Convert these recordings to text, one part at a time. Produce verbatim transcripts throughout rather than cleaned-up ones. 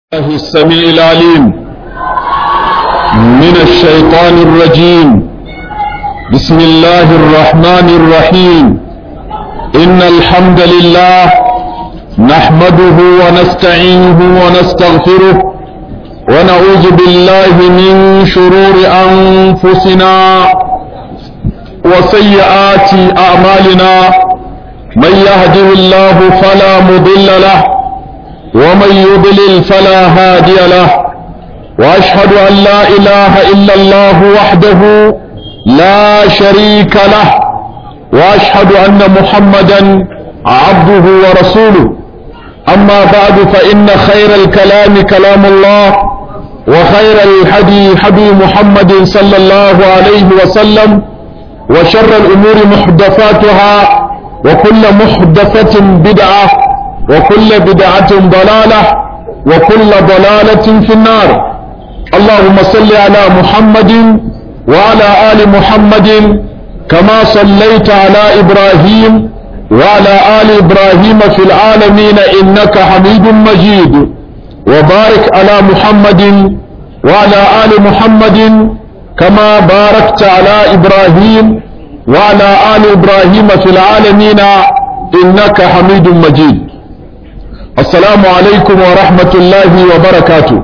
الله السميع العليم من الشيطان الرجيم. بسم الله الرحمن الرحيم. إن الحمد لله نحمده ونستعينه ونستغفره ونعوذ بالله من شرور أنفسنا وسيئات أعمالنا. من يهده الله فلا مضل له ومن يضلل فلا هادي له، وأشهد أن لا إله إلا الله وحده لا شريك له، وأشهد أن محمدا عبده ورسوله. أما بعد، فإن خير الكلام كلام الله، وخير الحدي حدي محمد صلى الله عليه وسلم، وشر الأمور محدثاتها، وكل محدثة بدعة، وكل بدعة ضلالة، وكل ضلالة في النار. اللهم صل على محمد وعلى آل محمد كما صليت على إبراهيم وعلى آل إبراهيم في العالمين إنك حميد مجيد، وبارك على محمد وعلى آل محمد كما باركت على إبراهيم وعلى آل إبراهيم في العالمين إنك حميد مجيد. السلام عليكم ورحمة الله وبركاته.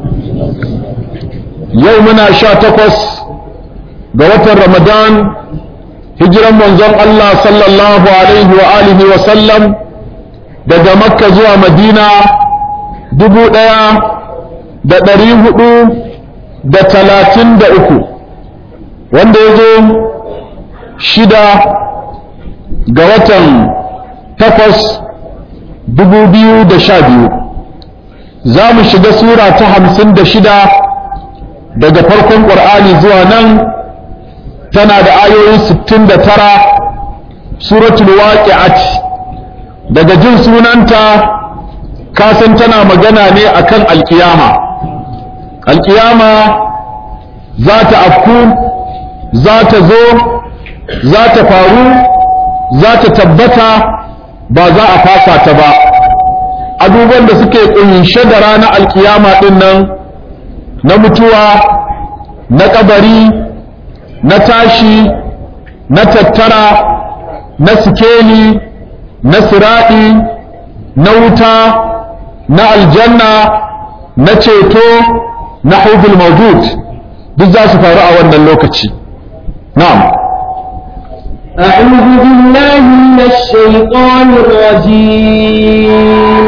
يومنا شاتقص قوة رمضان هجرا منظم الله صلى الله عليه وآله وسلم daga Makka zuwa Madina dubu ɗaya da ɗari hudu da talatin da uku, wanda ya zo shida ga watan takwas dubu biyu da sha biyu. Za mu shiga sura ta hamsin da shida daga farkon ƙur'ani zuwa nan, tana da ayoyi sittin da tara. Suratul waqi'at, daga jin sunanta kasan tana magana ne akan alkiyama. Alkiyama za ta afku, za ta zo, za ta faru, za ta tabbata, ba za a fasa ta ba. Abubuwan da suke kunshe da ranar alkiyama din nan, na mutuwa, na kabari, na tashi, na tattara, na sikeli, na siradi, na wuta, na aljanna, na ceto, na hudul mawjud, duk za su faru a wannan lokaci. Na'am. أعوذ بالله من الشيطان الرجيم.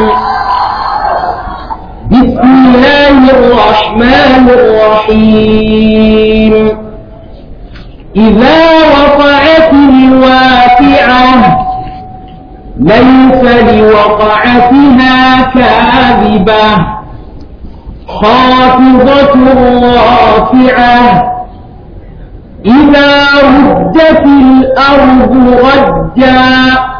بسم الله الرحمن الرحيم. إذا وقعت الواقعة ليس لوقعتها كاذبة خافضة رافعة إذا رجت الأرض رجا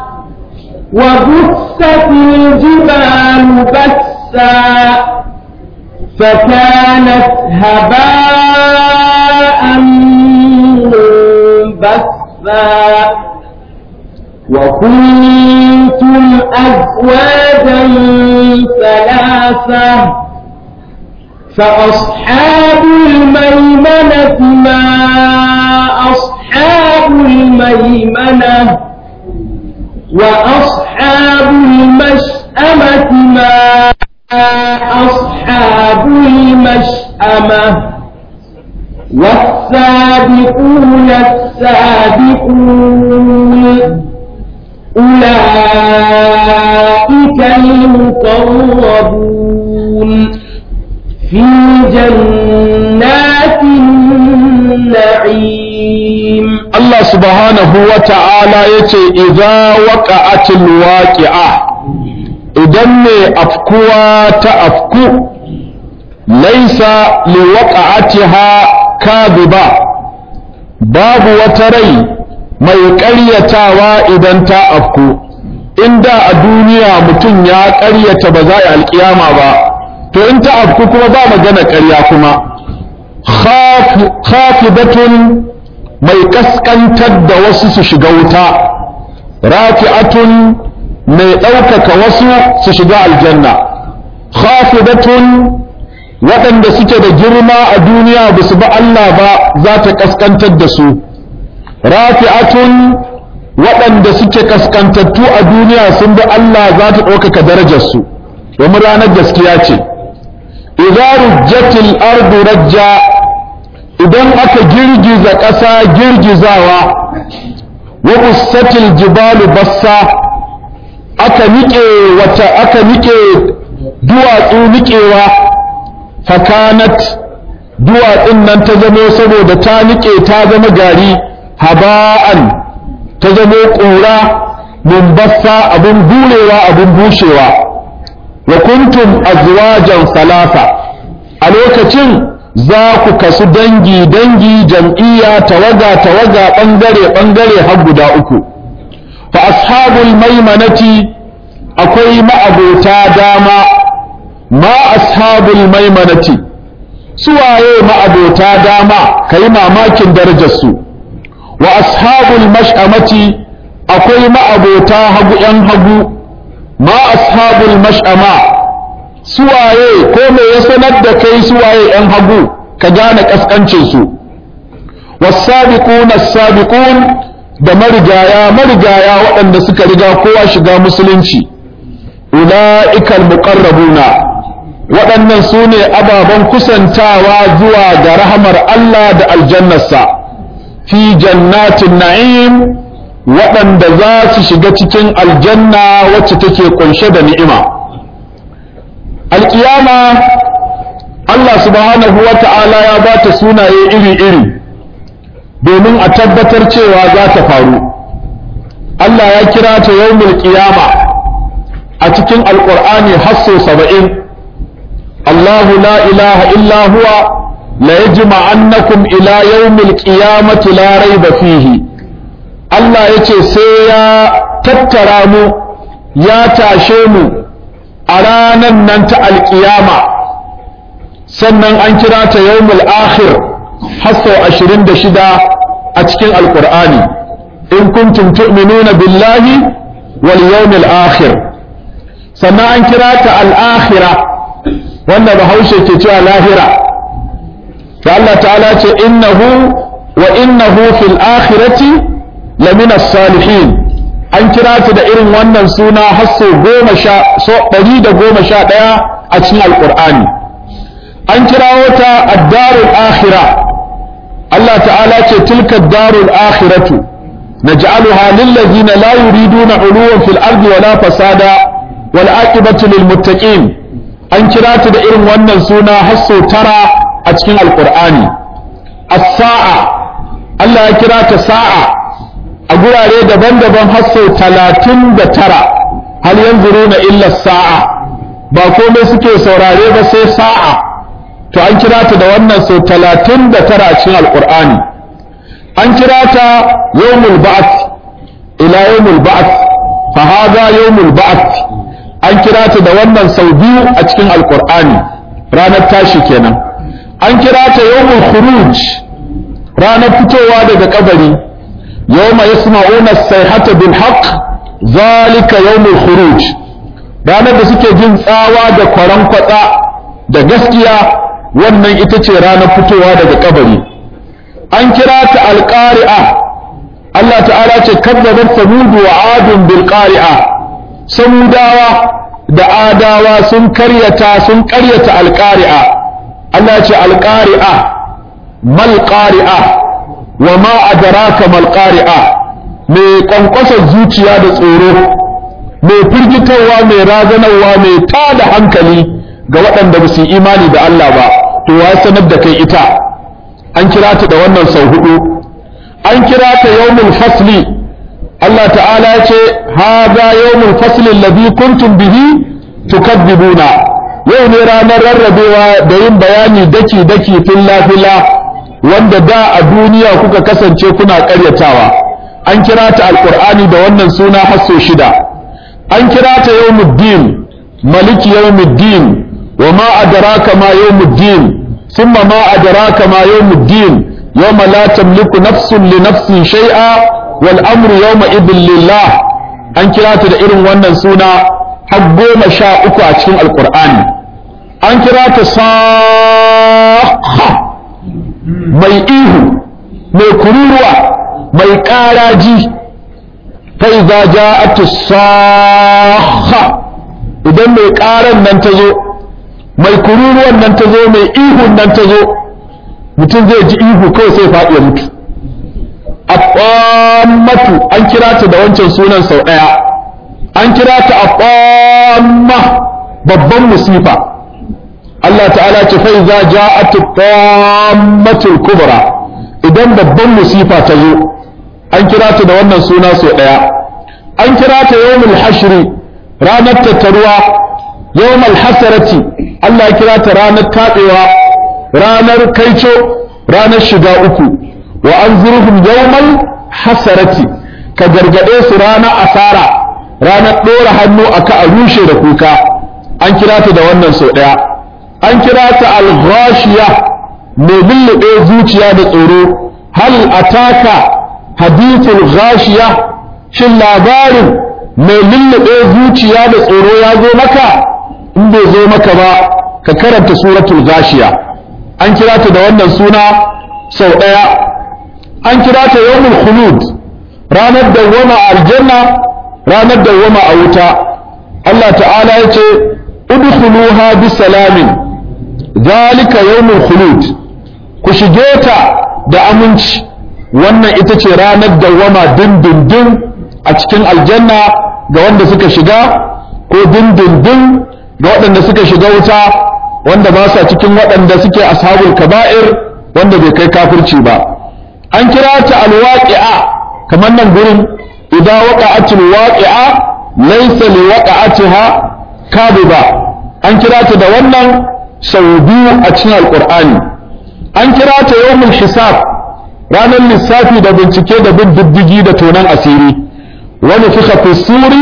وبست الجبال بسا فكانت هباء منبثا وكنتم أزواجا ثلاثة فأصحاب الميمنة ما أصحاب الميمنة وأصحاب المشأمة ما أصحاب المشأمة والسابقون السابقون أولئك المقربون في جنات النعيم. الله سبحانه وتعالى يتي إذا وقعت الواقعة، إذن أفكوا تأفكو ليس لوقعتها كاذبة، باب وتري ما يقريتاوا إذن تأفكو. إن دا الدنيا متن يا قرية بزايا القيامة با، to in ta afku kuma ba magana ƙarya kuma. Khafidatun, mai kaskantar da wasu su shiga wuta, rafi'atun, mai ɗaukaka wasu su shiga aljanna. khafidatun waɗanda suke da girma a duniya ba su ba Allah ba za ta kaskantar da su rafi'atun waɗanda suke kaskantattu a duniya sun bi Allah za ta ɗaukaka darajarsu domin ranar gaskiya ce idza rujjatil ardu rajja idan aka girgiza ƙasa girgizawa wa bussatil jibalu bassa aka nike wata aka nike duwatsu nikewa fakanat duwatsun nan ta zamo saboda ta nike ta zama gari haba'an ta zamo ƙura mumbassa abin burewa abin bushewa wa kuntum azwajan salasa a lokacin za ku kasu dangi dangi jam'iyya tawaga tawaga bangare bangare har guda uku fa ashabul maimanati akwai ma'abota dama ma ashabul maimanati suwaye ma'abota dama kai mamakin darajar su wa ashabul mash'amati akwai ma'abota hagu yan hagu ma ashabul mash'ama suwaye ko me ya sanar da kai suwaye yan hagu ka gane kaskancin su was-sabiquna as-sabiqun da marigaya marigaya waɗanda suka riga kowa shiga musulunci ula'ikal muqarrabuna waɗannan sune ababen kusantawa zuwa ga rahamar Allah da aljannarsa fi jannatin na'im waɗanda za su shiga cikin aljanna wacce take kunshe da ni'ima alƙiyama Allah subhanahu wa ta'ala ya ba ta sunaye iri-iri domin a tabbatar cewa za ta faru Allah ya kira ta yawmul qiyama a cikin alƙur'ani hasso saba'in Allahu la ilaha illa huwa la yajma'annakum ila yawmil qiyamati la rayba fihi Allah yace sai ya tattara mu ya tashe mu a ranan nan ta alƙiyama sannan an kira ta yawmul akhir hasso ashirin da shida a cikin alƙur'ani in kuntum tu'minuna billahi wal yawmil akhir sannan an kira ta al-akhirah wanda bahaushe ke cewa lahira to Allah ta'ala ce innahu wa innahu fil akhirati lamina salihin an kira ta da irin wannan suna hasso goma sha so ɗari da goma sha ɗaya a cikin alƙur'ani an kirawo ta ad-darul akhirah Allah ta'ala ce tilka ad-darul akhiratu naj'aluha lil ladina la yuriduna 'uluwan fil ardi wala fasada wal aqibatu lil muttaqin an kira ta da irin wannan suna hasso tara a cikin alqur'ani as-sa'a Allah ya kira ta sa'a a gurare daban-daban hasso talatin da tara hal yanzuruna illa as-sa'a ba komai suke saurare ba sai sa'a to an kira ta da wannan sau talatin da tara a cikin alqur'ani an kira ta yawmul ba'th ila yawmul ba'th fa hadha yawmul ba'th an kira ta da wannan sau biyu a cikin alkur'ani ranar tashi kenan an kira ta yawmul khuruj ranar fitowa daga kabari yawma yasma'una as-sayhata bil haqq zalika yawmul khuruj ranar da suke jin tsawa da kwaran kwatsa da gaskiya wannan ita ce ranar fitowa daga kabari an kira ta alqari'a Allah ta'ala ce kadzabat samud wa adun bil qari'a samudawa da adawa sun karyata sun karyata alqari'a Allah ce alqari'a mal qari'a wa ma adraka mal qari'a mai kwankwasar zuciya da tsoro mai firgitarwa mai razanarwa mai tada hankali ga waɗanda ba su yi imani da Allah ba to ya sanar da kai ita an kira ta da wannan sau hudu an kira ta yawmul fasli Allah ta'ala ya ce hadha yawmul fasli alladhi kuntum bihi tukadzibuna yau ne ranar rarrabewa da yin bayani daki daki filla filla wanda da a duniya kuka kasance kuna ƙaryatawa an kira ta alqur'ani da wannan suna hasso shida an kira ta yawmuddin maliki yawmuddin wa ma adraka ma yawmuddin thumma ma adraka ma yawmuddin yawma la tamliku nafsun li nafsin shay'a wal amru yawma idhin lillah an kira ta da irin wannan suna har goma sha uku a cikin alqur'ani an kira ta saha mai ihu mai kururuwa mai ƙaraji fa idza ja'at as-saha idan mai ƙaran nan ta zo mai kururuwan nan ta zo mai ihun nan ta zo mutum zai ji ihu kawai sai faɗi ya mutu aqammatu an kira ta da wancan sunan sau ɗaya an kira ta aqamma babban musifa Allah ta'ala ce fa iza ja'at at-tammatul kubra idan babban musifa ta zo an kira ta da wannan suna sau ɗaya an kira ta yawmul hashri ranar tattaruwa yawmul hasarati Allah ya kira ta ranar tabewa ranar kaico ranar shiga uku wa anzurhum yawmal hasarati ka gargade su ranar asara ranar dora hannu aka a rushe da kuka an kira ta da wannan sau daya an kira ta al-ghashiya mai lullube zuciya da tsoro hal ataka hadithul ghashiya shin labarin mai lullube zuciya da tsoro ya zo maka in bai zo maka ba ka karanta suratul ghashiya an kira ta da wannan suna sau ɗaya an kira ta yawmul khulud ranar dawwama a aljanna ranar dawwama a wuta Allah ta'ala ya ce udkhuluha bisalamin zalika yawmul khulud ku shige ta da aminci wannan ita ce ranar dawwama dindindin a cikin aljanna ga wanda suka shiga ko dindindin ga waɗanda suka shiga wuta wanda ba sa cikin waɗanda suke ashabul kaba'ir wanda bai kai kafirci ba an kira ta alwaqi'a kamar nan gurin idza waqa'atil waqi'a laysa liwaqa'atiha kadiba an kira ta da wannan sau biyu a cikin alqur'ani an kira ta yawmul hisab ranar lissafi da bincike da bin diddigi da tonan asiri wani fi fi suri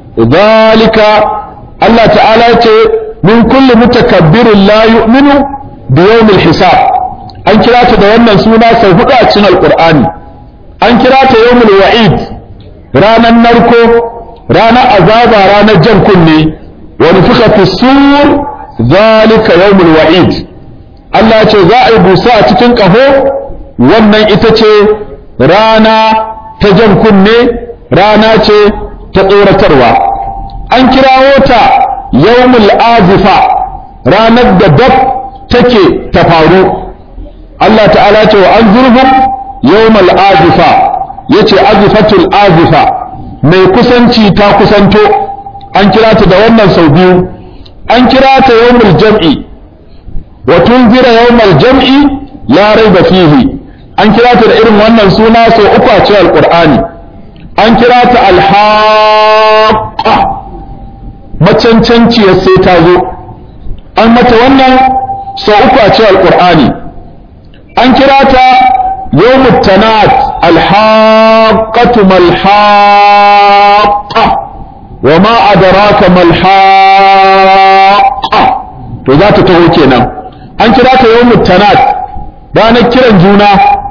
dalika Allah ta'ala ce min kulli mutakabbirin la yu'minu bi yawmil hisab an kira ta da wannan suna sau hudu a cikin alqur'ani an kira ta yawmul wa'id ranar narko ranar azaba ranar jan kunne wa nufiqa fi sur zalika yawmul wa'id Allah ce za a yi busa a cikin kaho wannan ita ce rana ta jan kunne rana ce ta tsoratarwa an kirawo ta yawmul azifa ranar da dab take ta faru Allah ta'ala ce wa anzurhum yawmal azifa yace azifatul azifa mai kusanci ta kusanto an kira ta da wannan sau biyu an kira ta yawmul jam'i wa tunzira yawmal jam'i la raiba fihi an kira ta da irin wannan suna sau uku a cikin alqur'ani an kira ta alhaqqa macancanciyar sai ta zo an mata wannan sau uku a cikin alqur'ani an kira ta yawmut tanat alhaqqatu malhaqqa wa ma adraka malhaqqa to za ta taho kenan an kira ta yawmut tanat ranar kiran juna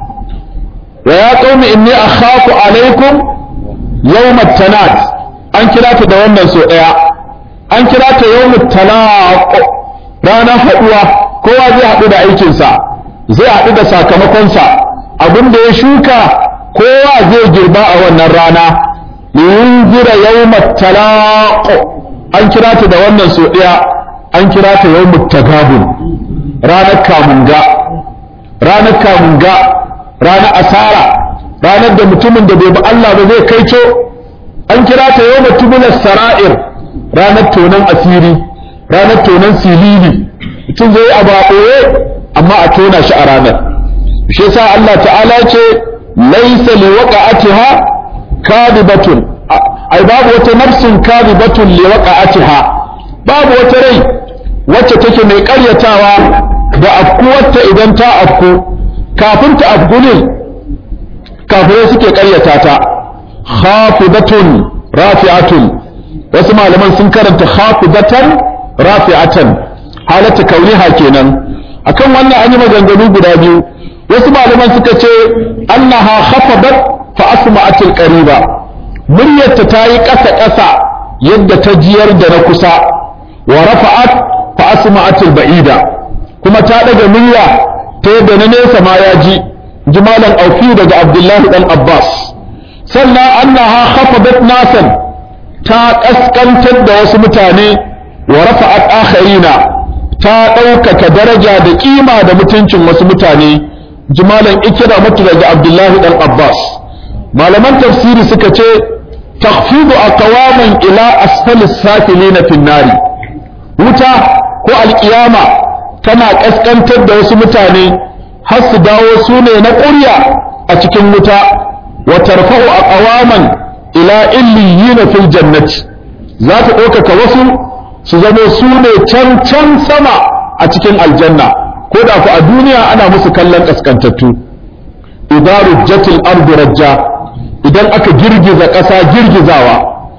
wa ya qaumi inni akhafu alaikum yawmat tanat an kira ta da wannan so daya an kira ta yawmut talaq ranar haduwa kowa zai hadu da aikinsa zai hadu da sakamakonsa abin da ya shuka kowa zai girba a wannan rana yunzira yawmat talaq an kira ta da wannan so daya an kira ta yawmut tagabun ranar kamunga ranar kamunga ranar asara ranar da mutumin da bai bi Allah ba zai kaico an kira ta yawmut tubulas sara'ir ranar tonan asiri ranar tonan silili mutum zai yi abu a ɓoye amma a tona shi a ranar shi yasa Allah ta'ala ce laisa li waqa'atiha kadibatun ai babu wata nafsin kadibatun li waqa'atiha babu wata rai wacce take mai ƙaryatawa da afkuwarta idan ta afku kafin ta afku ne kafirai suke ƙaryata ta khafidatun rafi'atun wasu malaman sun karanta khafidatan rafi'atan halata kauniha kenan akan wannan an yi maganganu guda biyu wasu malaman suka ce annaha khafadat fa asma'atil qariba muryarta ta yi ƙasa ƙasa yadda ta jiyar da na kusa wa rafa'at fa asma'atul ba'ida kuma ta daga murya ta yadda na nesa ma ya ji jimalan aufi daga abdullahi dan abbas sannan annaha khafadat nasan ta kaskantar da wasu mutane wa rafa'at akharina ta ɗaukaka daraja da kima da mutuncin wasu mutane jimalan ikira mutu daga abdullahi dan abbas malaman tafsiri suka ce takhfidu aqwaman ila asfali safilina fin nari wuta ko alkiyama tana kaskantar da wasu mutane har su dawo su ne na ƙurya a cikin wuta wa tarfa'u aqwaman ila illiyina fil jannati za ta ɗaukaka wasu su zamo su ne can can sama a cikin aljanna ko da ku a duniya ana musu kallon kaskantattu idza rujjatil ardu rajja idan aka girgiza ƙasa girgizawa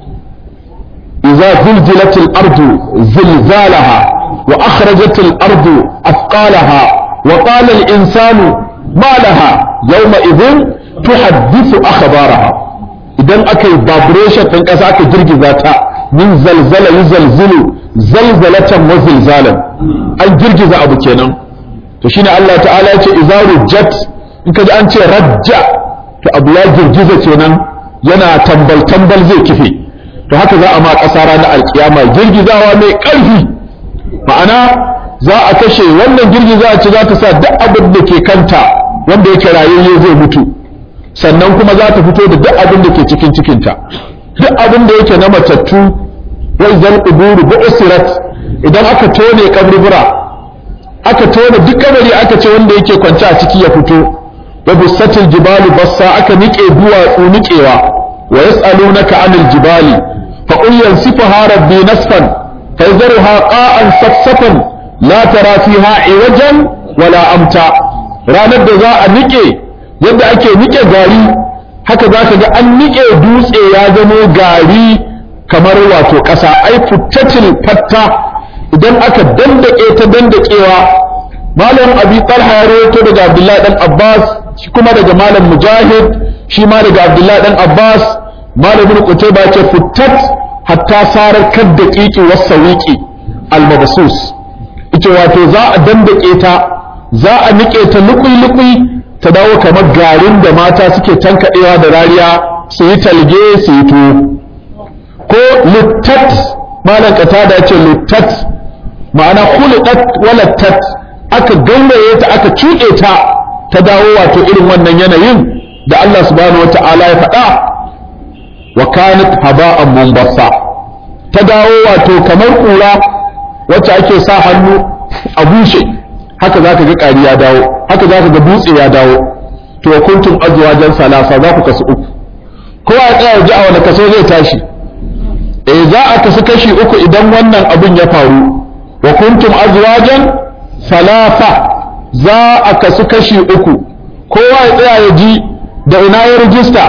idza zulzilatil ardu zilzalaha wa akhrajatil ardu athqalaha wa qala al insanu ma laha yawma idhin tuhaddithu akhbaraha idan aka yi vibration ɗin ƙasa aka girgiza ta min zalzala yuzalzilu zalzalatan wa zilzalan an girgiza abu kenan to shine Allah ta'ala ya ce idza rujjat in kaji an ce rajja to abu ya girgiza kenan yana tambal tambal zai kife to haka za a ma ƙasa ranar alkiyama girgizawa mai ƙarfi ma'ana za a kashe wannan girgiza ce za ta sa duk abin da ke kanta wanda yake rayayye zai mutu sannan kuma za ta fito da duk abin da ke cikin cikinta duk abin da yake na matattu wai zan uburu bu'sirat idan aka tone kaburbura aka tone duk kabari aka ce wanda yake kwance a ciki ya fito wa busatil jibalu bassa aka nike duwatsu nikewa wa yas'alunaka anil jibali fa qul yansifuha rabbi nasfan fa yadharuha qa'an safsafan la tara fiha iwajan wala amta ranar da za a nike yadda ake nike gari haka za ka ga an nike dutse ya zamo gari kamar wato ƙasa ai futtatil fatta idan aka dandake ta dandakewa malam abi talha ya rawaito daga abdullahi dan abbas shi kuma daga malam mujahid shi ma daga abdullahi dan abbas malam ibn qutayba ce futtat hatta sarar kaddaqiqi wasawiqi almabsus ita wato za a dandake ta za a nike ta lukui lukui ta dawo kamar garin da mata suke tankaɗewa da rariya su yi talge su yi tuwo ko luttat malam katada ya ce luttat ma'ana khuliqat walattat aka gauraye ta aka cuɗe ta ta dawo wato irin wannan yanayin da Allah subhanahu wata'ala ya faɗa wa kanat haba'an munbassa ta dawo wato kamar kura wacce ake sa hannu a bushe haka zaka ga ƙari ya dawo haka zaka ga dutse ya dawo to kuntum azwajan salasa za ku kasu uku kowa ya tsaya ji a wani kaso zai tashi eh za a kasu kashi uku idan wannan abin ya faru wa kuntum azwajan salasa za a kasu kashi uku kowa ya tsaya ya ji da ina ya rijista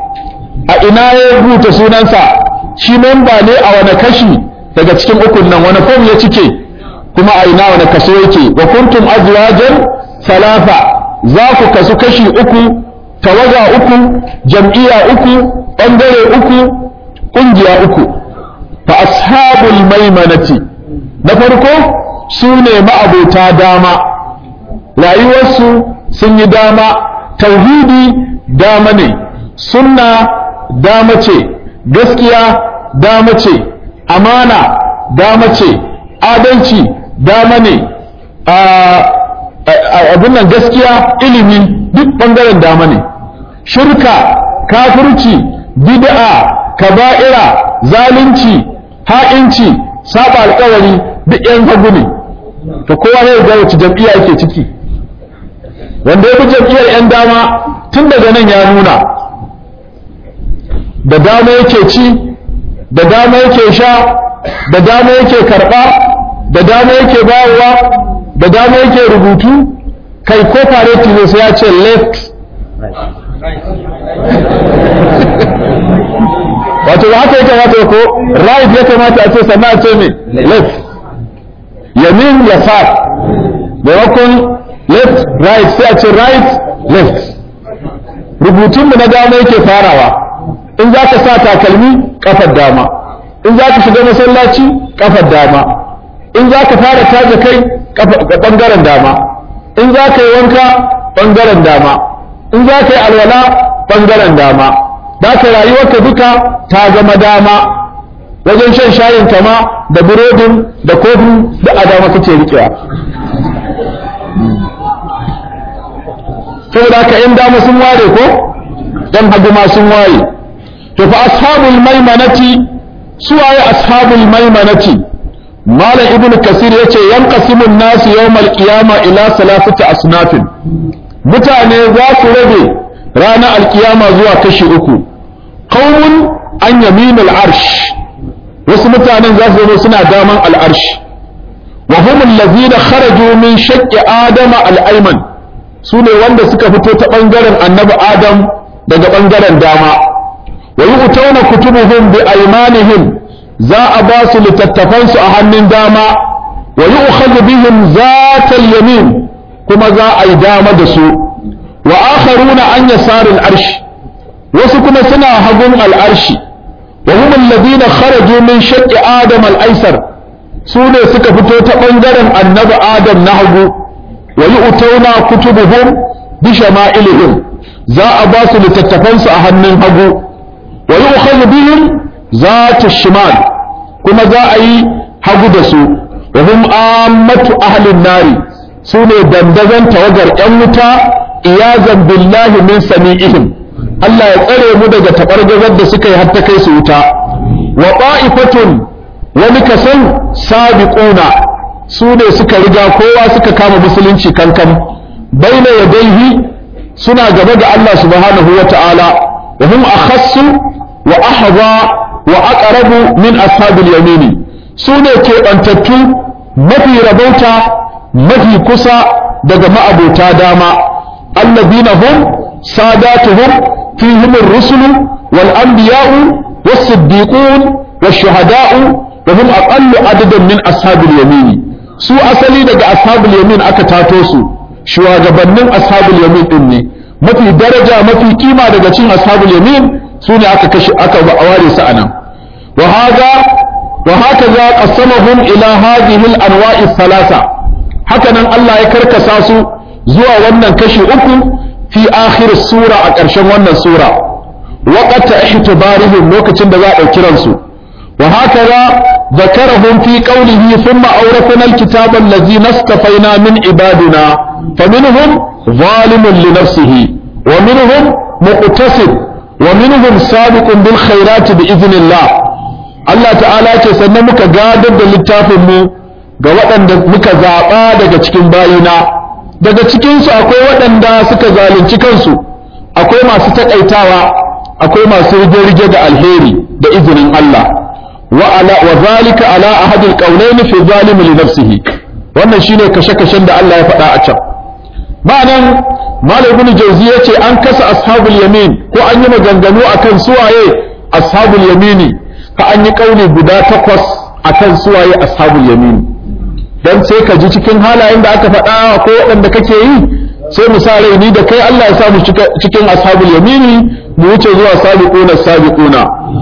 a ina ya rubuta sunansa shi memba ne a wani kashi daga cikin ukun nan wani form ya cike kuma a ina wani kaso yake wa kuntum azwajan salasa za ku kasu kashi uku tawaga uku jam'iyya uku ɓangare uku ƙungiya uku fa ashabul maimanati na farko su ne ma'abota dama rayuwarsu sun yi dama tauhidi dama ne sunna dama ce gaskiya dama ce amana dama ce adalci dama ne abin nan gaskiya ilimi duk ɓangaren dama ne shirka kafirci bid'a kaba'ira zalunci ha'inci saba alƙawari duk yan hagu ne to kowa ya ga wace jam'iyya yake ciki wanda ya bi jam'iyyar yan dama tun daga nan ya nuna da dama yake ci da dama yake sha da dama yake karɓa da dama yake bawowa da dama yake rubutu kai ko fareti ne sai ya ce left wato da haka ya kamata ko right ya kamata a ce sannan a ce me left yamin ya sa maimakon left right sai a ce right left rubutun mu na dama yake farawa in za ka sa takalmi kafar dama in za ka shiga masallaci kafar dama in za ka fara taje kai ɓangaren dama, in za ka yi wanka ɓangaren dama, in za ka yi alwala ɓangaren dama, da ka rayuwarka duka ta zama dama, wajen shan shayin kama da burodin da kofin da a dama kake riƙewa. saboda haka in dama sun ware ko dan hagu ma sun waye. To fa ashabul maimanati suwaye ashabul maimanati, malam ibn kasir yace yanqasimun nasu yawmal qiyama ila salasati asnafin, mutane za su rabe ranar alkiyama zuwa kashi uku. qaumun an yaminul arsh, wasu mutanen za su zama suna daman al'arsh, wa hum allazina kharaju min shaqqi adama al-ayman, sune wanda suka fito ta bangaren annabi adam daga bangaren dama. wa yu'tawna kutubuhum bi aymanihim, za a ba su littattafansu a hannun dama. wa yu'khadhu bihim zatal yamin, kuma za a yi dama da su. wa akharuna an yasaril arsh, wasu kuma suna hagun al'arshi. wa hum alladhina kharaju min shaqqi adam al-aysar, sune suka fito ta bangaren annabi adam na hagu. wa yu'tawna kutubuhum bi shama'ilihim, za a ba su littattafansu a hannun hagu. wa yu'khadhu bihim zata shimal, kuma za a yi hagu da su. wa hum ammatu ahlin nari, sune dandazon tawagar yan wuta, iyazan billahi min sami'ihim, Allah ya tsare mu daga tabargazar da suka yi har ta kai su wuta. wa ta'ifatun, wani kasan sabiquna, su ne suka riga kowa suka kama musulunci kankan, baina yadayhi, suna gaba ga Allah subhanahu wa ta'ala. wa hum akhassu wa ahza wa aqrabu min ashabil yamini, su ne keɓantattu mafi rabauta mafi kusa daga ma'abota dama. alladhina hum sadatuhum fihim ar-rusulu wal anbiya'u was siddiqun wash shuhada'u wa hum aqallu adadan min ashabil yamini, su asali daga ashabul yamin aka tato su, shugabannin ashabul yamin din ne, mafi daraja mafi kima daga cikin ashabul yamin su ne aka kashi aka ware su anan. wa hada wa hakaza qasamahum ila hadhihi al-anwa'i thalatha, hakanan Allah ya karkasa su zuwa wannan kashi uku fi akhir sura, a ƙarshen wannan sura. waqata ihtibarihim, lokacin da za a ɗauki ransu. wa hakaza ذكرهم في قوله ثم أورثنا الكتاب الذي نصطفينا من عبادنا فمنهم ظالم لنفسه ومنهم مقتصد ومنهم سابق بالخيرات بإذن الله. Allah ta'ala ce sannan muka gadar da littafinmu ga waɗanda muka zaɓa daga cikin bayina, daga cikinsu akwai waɗanda suka zalunci kansu, akwai masu taƙaitawa, akwai masu rige-rige da alheri da izinin Allah. وعلى وذلك على أحد القولين في ظالم لنفسه, wannan shine kashe-kashen da Allah ya faɗa a can. Ma'anan Malam Ibn Jawzi yace an kasa ashabul yamin, ko an yi maganganu akan suwaye ashabul yamini, ka an yi kauli guda takwas akan suwaye ashabul yamini. Dan sai ka ji cikin halayen da aka faɗa ko waɗanda kake yi, sai mu sa rai ni da kai Allah ya sa mu cikin ashabul yamini, mu wuce zuwa sabiquna sabiquna.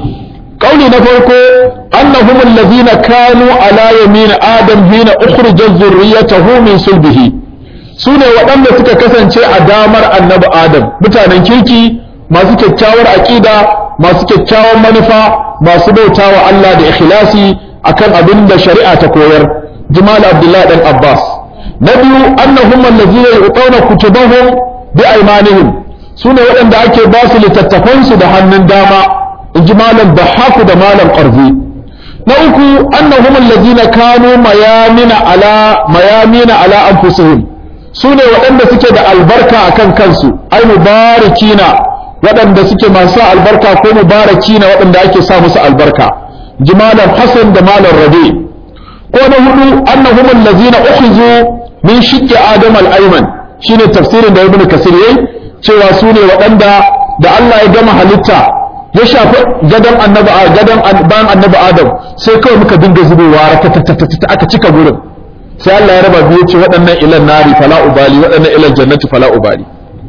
قولي نفرقو أنهم الذين كانوا على يمين آدم حين أخرج ذريته من صلبه, sune waɗanda suka kasance a damar annabi Adam, mutanen kirki masu kyakkyawar aƙida, masu kyakkyawan manufa, masu bautawa Allah da ikhlasi akan abin da shari'a ta koyar. Jamal Abdullah dan Abbas. Na biyu annahum allazina yu'tawna kutubahum bi aymanihim, sune waɗanda ake ba su littattafansu da hannun dama, in ji malam Bahaku da malam Qarzi. Na uku annahum allazina kanu mayamina ala mayamina ala anfusihim, sune waɗanda suke da albarka akan kansu, ai mubarakina, waɗanda suke masu albarka ko mubarakina waɗanda ake sa musu albarka, ji malam Hassan da malam Rabi. Ko na hudu annahum allazina ukhizu min shiqqi adam al-ayman, shine tafsirin da Ibn Kasir yayi, cewa sune waɗanda da Allah ya gama halitta ya shafi gadon annabi gadon bayan annabi Adam, sai kawai muka dinga zubowa rakatatata aka cika gurin, sai Allah ya raba biyu ce waɗannan ilan nari fala ubali, waɗannan ilan jannati fala ubali.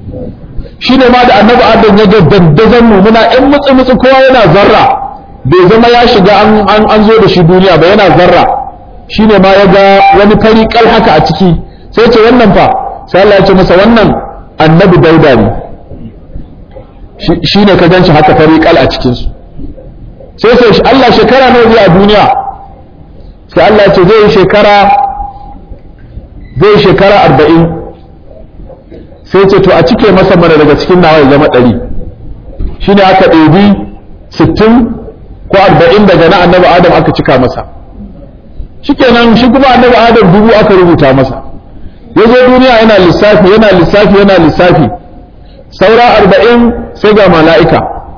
Shine ma da annabi Adam ya ga dandazon mu muna ɗan mutsi mutsi, kowa yana zarra, bai zama ya shiga an an zo da shi duniya ba, yana zarra. shine ma ya ga wani fari kal haka a ciki sai ce wannan fa sai Allah ya ce masa wannan annabi dauda ne shine ka ganshi haka fari kal a cikin su sai sai Allah shekara nawa zai a duniya sai Allah ya ce zai shekara zai shekara arba'in sai ce to a cike masa mana daga cikin nawa ya zama ɗari shine aka ɗebi sittin ko arba'in daga na annabi adam aka cika masa shikenan shi kuma annabi adam dubu aka rubuta masa ya zo duniya yana lissafi yana lissafi yana lissafi saura arba'in sai ga mala'ika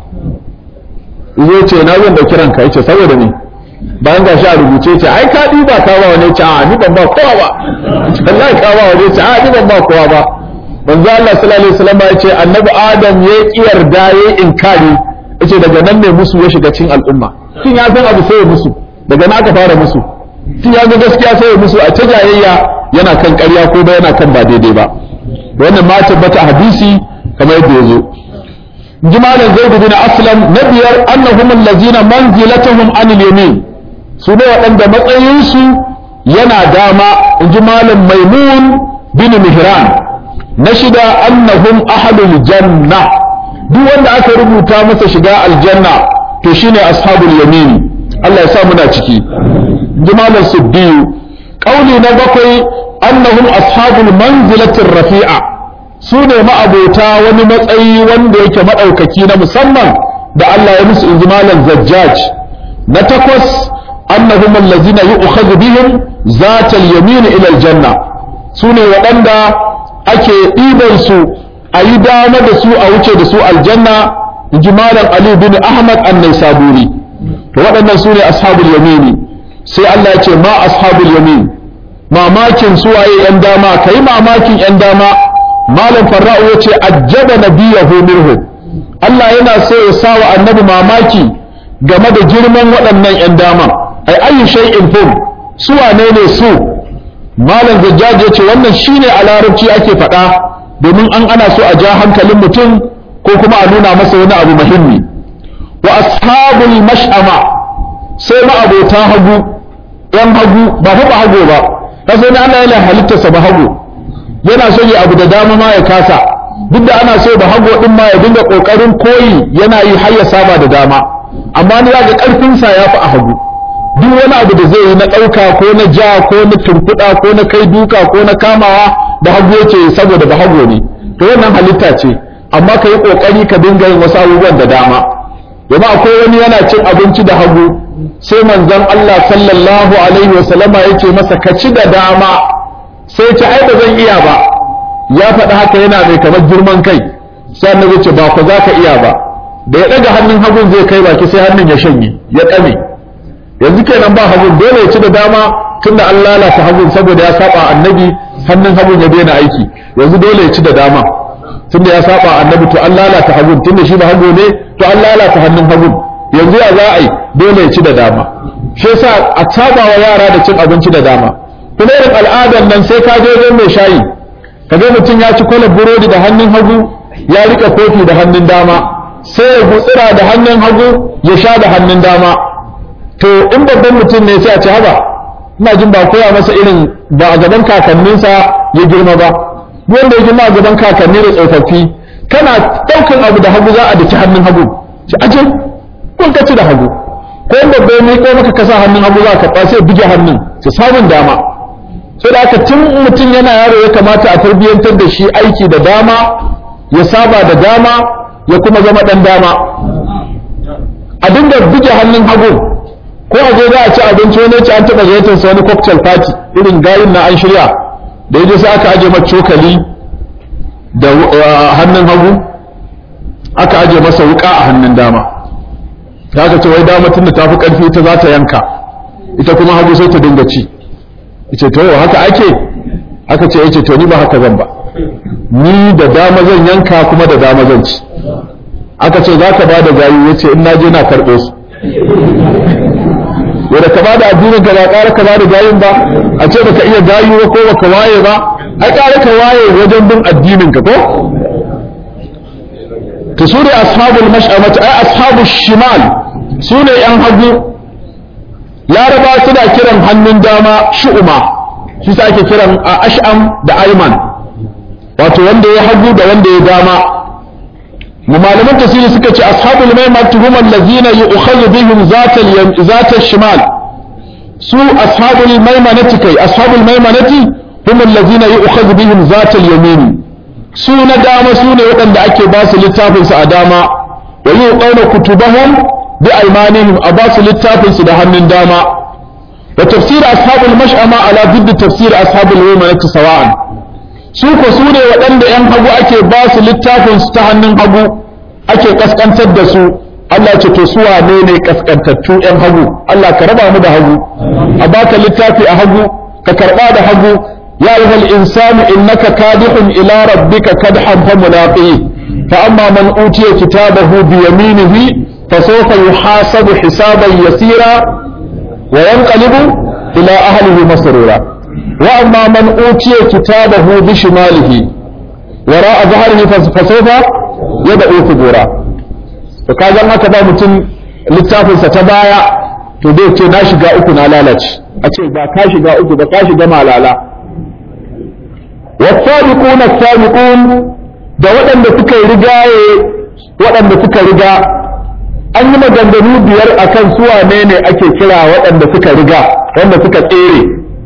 zai ce na zan ɗauki ranka ya ce saboda ne bayan ga shi a rubuce ce ai ka ɗiba ka ba wani ce a ni ban ba kowa ba wallahi ka ba wani ce a ni ban ba kowa ba manzo Allah sallallahu alaihi wasallam ya ce annabi adam ya ki yarda ya inkari yace daga nan ne musu ya shiga cikin al'umma tun ya san abu sai ya musu daga nan aka fara musu tun ya ga gaskiya sai ya musu a ta jayayya yana kan ƙarya ko ba yana kan ba daidai ba wannan ma tabbata hadisi kamar yadda ya zo jimalan zaid bin aslam na biyar annahum allazina manzilatuhum anil yamin su ne waɗanda matsayinsu yana dama jimalan maimun bin mihran na shida annahum ahlul janna duk wanda aka rubuta masa shiga aljanna to shine ashabul yamin Allah ya sa muna ciki jimalan suddi qauli na bakwai annahum ashabul manzilatir rafi'a su ne ma'abota wani matsayi wanda yake maɗaukaki na musamman da Allah ya musu injimalan zajjaj na takwas annahum allazina yu'khadhu bihim zatal yamin ila aljanna su ne waɗanda ake ɗiban su a yi dama da su a wuce da su aljanna injimalan Ali bin Ahmad an-Naisaburi to waɗannan su ne ashabul yamini sai Allah ya ce ma ashabul yamin mamakin su waye yan dama kai mamakin yan dama malam farra'u yace ajjaba nabiyahu minhu Allah yana so ya sa wa annabi mamaki game da girman waɗannan yan dama ai ayu shay'in hum su wane ne su malam zajjaj yace wannan shine a larabci ake faɗa domin an ana so a ja hankalin mutum ko kuma a nuna masa wani abu muhimmi wa ashabul mash'ama sai ma abota hagu yan hagu ba fa hagu ba kasan Allah yana halittarsa ba hagu yana so yi abu da dama ma ya kasa duk da ana so da hago din ma ya dinga kokarin koyi yana yi har ya saba da dama amma ni ga karfin sa yafi a hagu duk wani abu da zai yi na dauka ko na ja ko na turkuda ko na kai duka ko na kamawa da hagu yake saboda da hago ne to wannan halitta ce amma ka yi kokari ka dinga yin wasu abubuwan da dama yana akwai wani yana cin abinci da hagu sai manzon Allah sallallahu alaihi wasallama yake masa ka ci da dama sai ce ai ba zan iya ba ya faɗi haka yana mai kamar girman kai sai annabi ce ba ku za ka iya ba da ya ɗaga hannun hagun zai kai baki sai hannun ya shanye ya ƙame yanzu kenan ba hagun dole ya ci da dama tunda an lalata hagun saboda ya saba annabi hannun hagun ya daina aiki yanzu dole ya ci da dama tunda ya saba annabi to an lalata hagun tunda shi ba hagu ne to an lalata hannun hagun yanzu ya za a yi dole ya ci da dama shi yasa a saba wa yara da cin abinci da dama kuma irin al'adar nan sai ka je wajen mai shayi ka ga mutum ya ci kwalar burodi da hannun hagu ya rika kofi da hannun dama sai ya gutsira da hannun hagu ya sha da hannun dama to in babban mutum ne sai a ci haba ina jin ba koya masa irin ba a gaban kakanninsa ya girma ba wanda ya girma a gaban kakanni da tsofaffi kana daukan abu da hagu za a daki hannun hagu ci aje kun ka ci da hagu ko in babban ne ko maka kasa hannun hagu za ka sai buge hannun sai samun dama sai da aka tun mutum yana yaro ya kamata a tarbiyyantar da shi aiki da dama ya saba da dama ya kuma zama dan dama a dinga buge hannun hagu ko a je za a ci abinci wani ci an taɓa gayyatar sa wani cocktail party irin gayin na an shirya da yaje sai aka aje masa cokali da hannun hagu aka aje masa wuka a hannun dama da aka ce wai dama tunda ta fi ƙarfi ita za ta yanka ita kuma hagu sai ta dinga ci yace to haka ake aka ce yace to ni ba haka zan ba ni da dama zan yanka kuma da dama zan ci aka ce zaka ba da gayu yace in naje na karbe su wanda ka ba da addinin ka ba ƙara ka ba da gayun ba a ce baka iya gayu ba ko baka waye ba ai ƙara ka waye wajen bin addinin ka ko to sune ashabul mash'amati ai ashabul shimal sune yan hagu laraba suna kiran hannun dama shu'uma shi sa ake kiran ash'am da ayman wato wanda ya hagu da wanda ya dama mu malaman tafsiri suka ce ashabul maimanati hum allazina yu'khadhu bihim zatal yam zatal shimal su ashabul maimanati kai ashabul maimanati hum allazina yu'khadhu bihim zatal yamin su na dama su ne waɗanda ake ba su littafin su a dama wa yuqawna kutubahum bi aymanihim a ba su littafin su da hannun dama wa tafsir ashabul mash'ama ala didd tafsir ashabul maimanati sawa'an su ko su ne waɗanda ‘yan hagu ake ba su littafin su ta hannun hagu ake kaskantar da su Allah ce to su wane ne kaskantattu ‘yan hagu Allah ka raba mu da hagu a baka littafi a hagu ka karɓa da hagu ya ayyuhal insanu innaka kadihun ila rabbika kadhan fa mulaqi fa amma man utiya kitabahu bi yaminihi fa sawfa yuhasabu hisaban yasira wa yanqalibu ila ahlihi masrura وأما من أوتي كتابه بشماله وراء ظهره فسوف يدعو ثبورا فكذا ما كذا متن littafin sa ta baya to dai ce na shiga uku na lalace a ce ba ka shiga uku ba ka shiga malala wasabiquna sabiqun da waɗanda suka rigaye waɗanda suka riga an yi maganganu biyar akan su wane ne ake kira waɗanda suka riga wanda suka tsere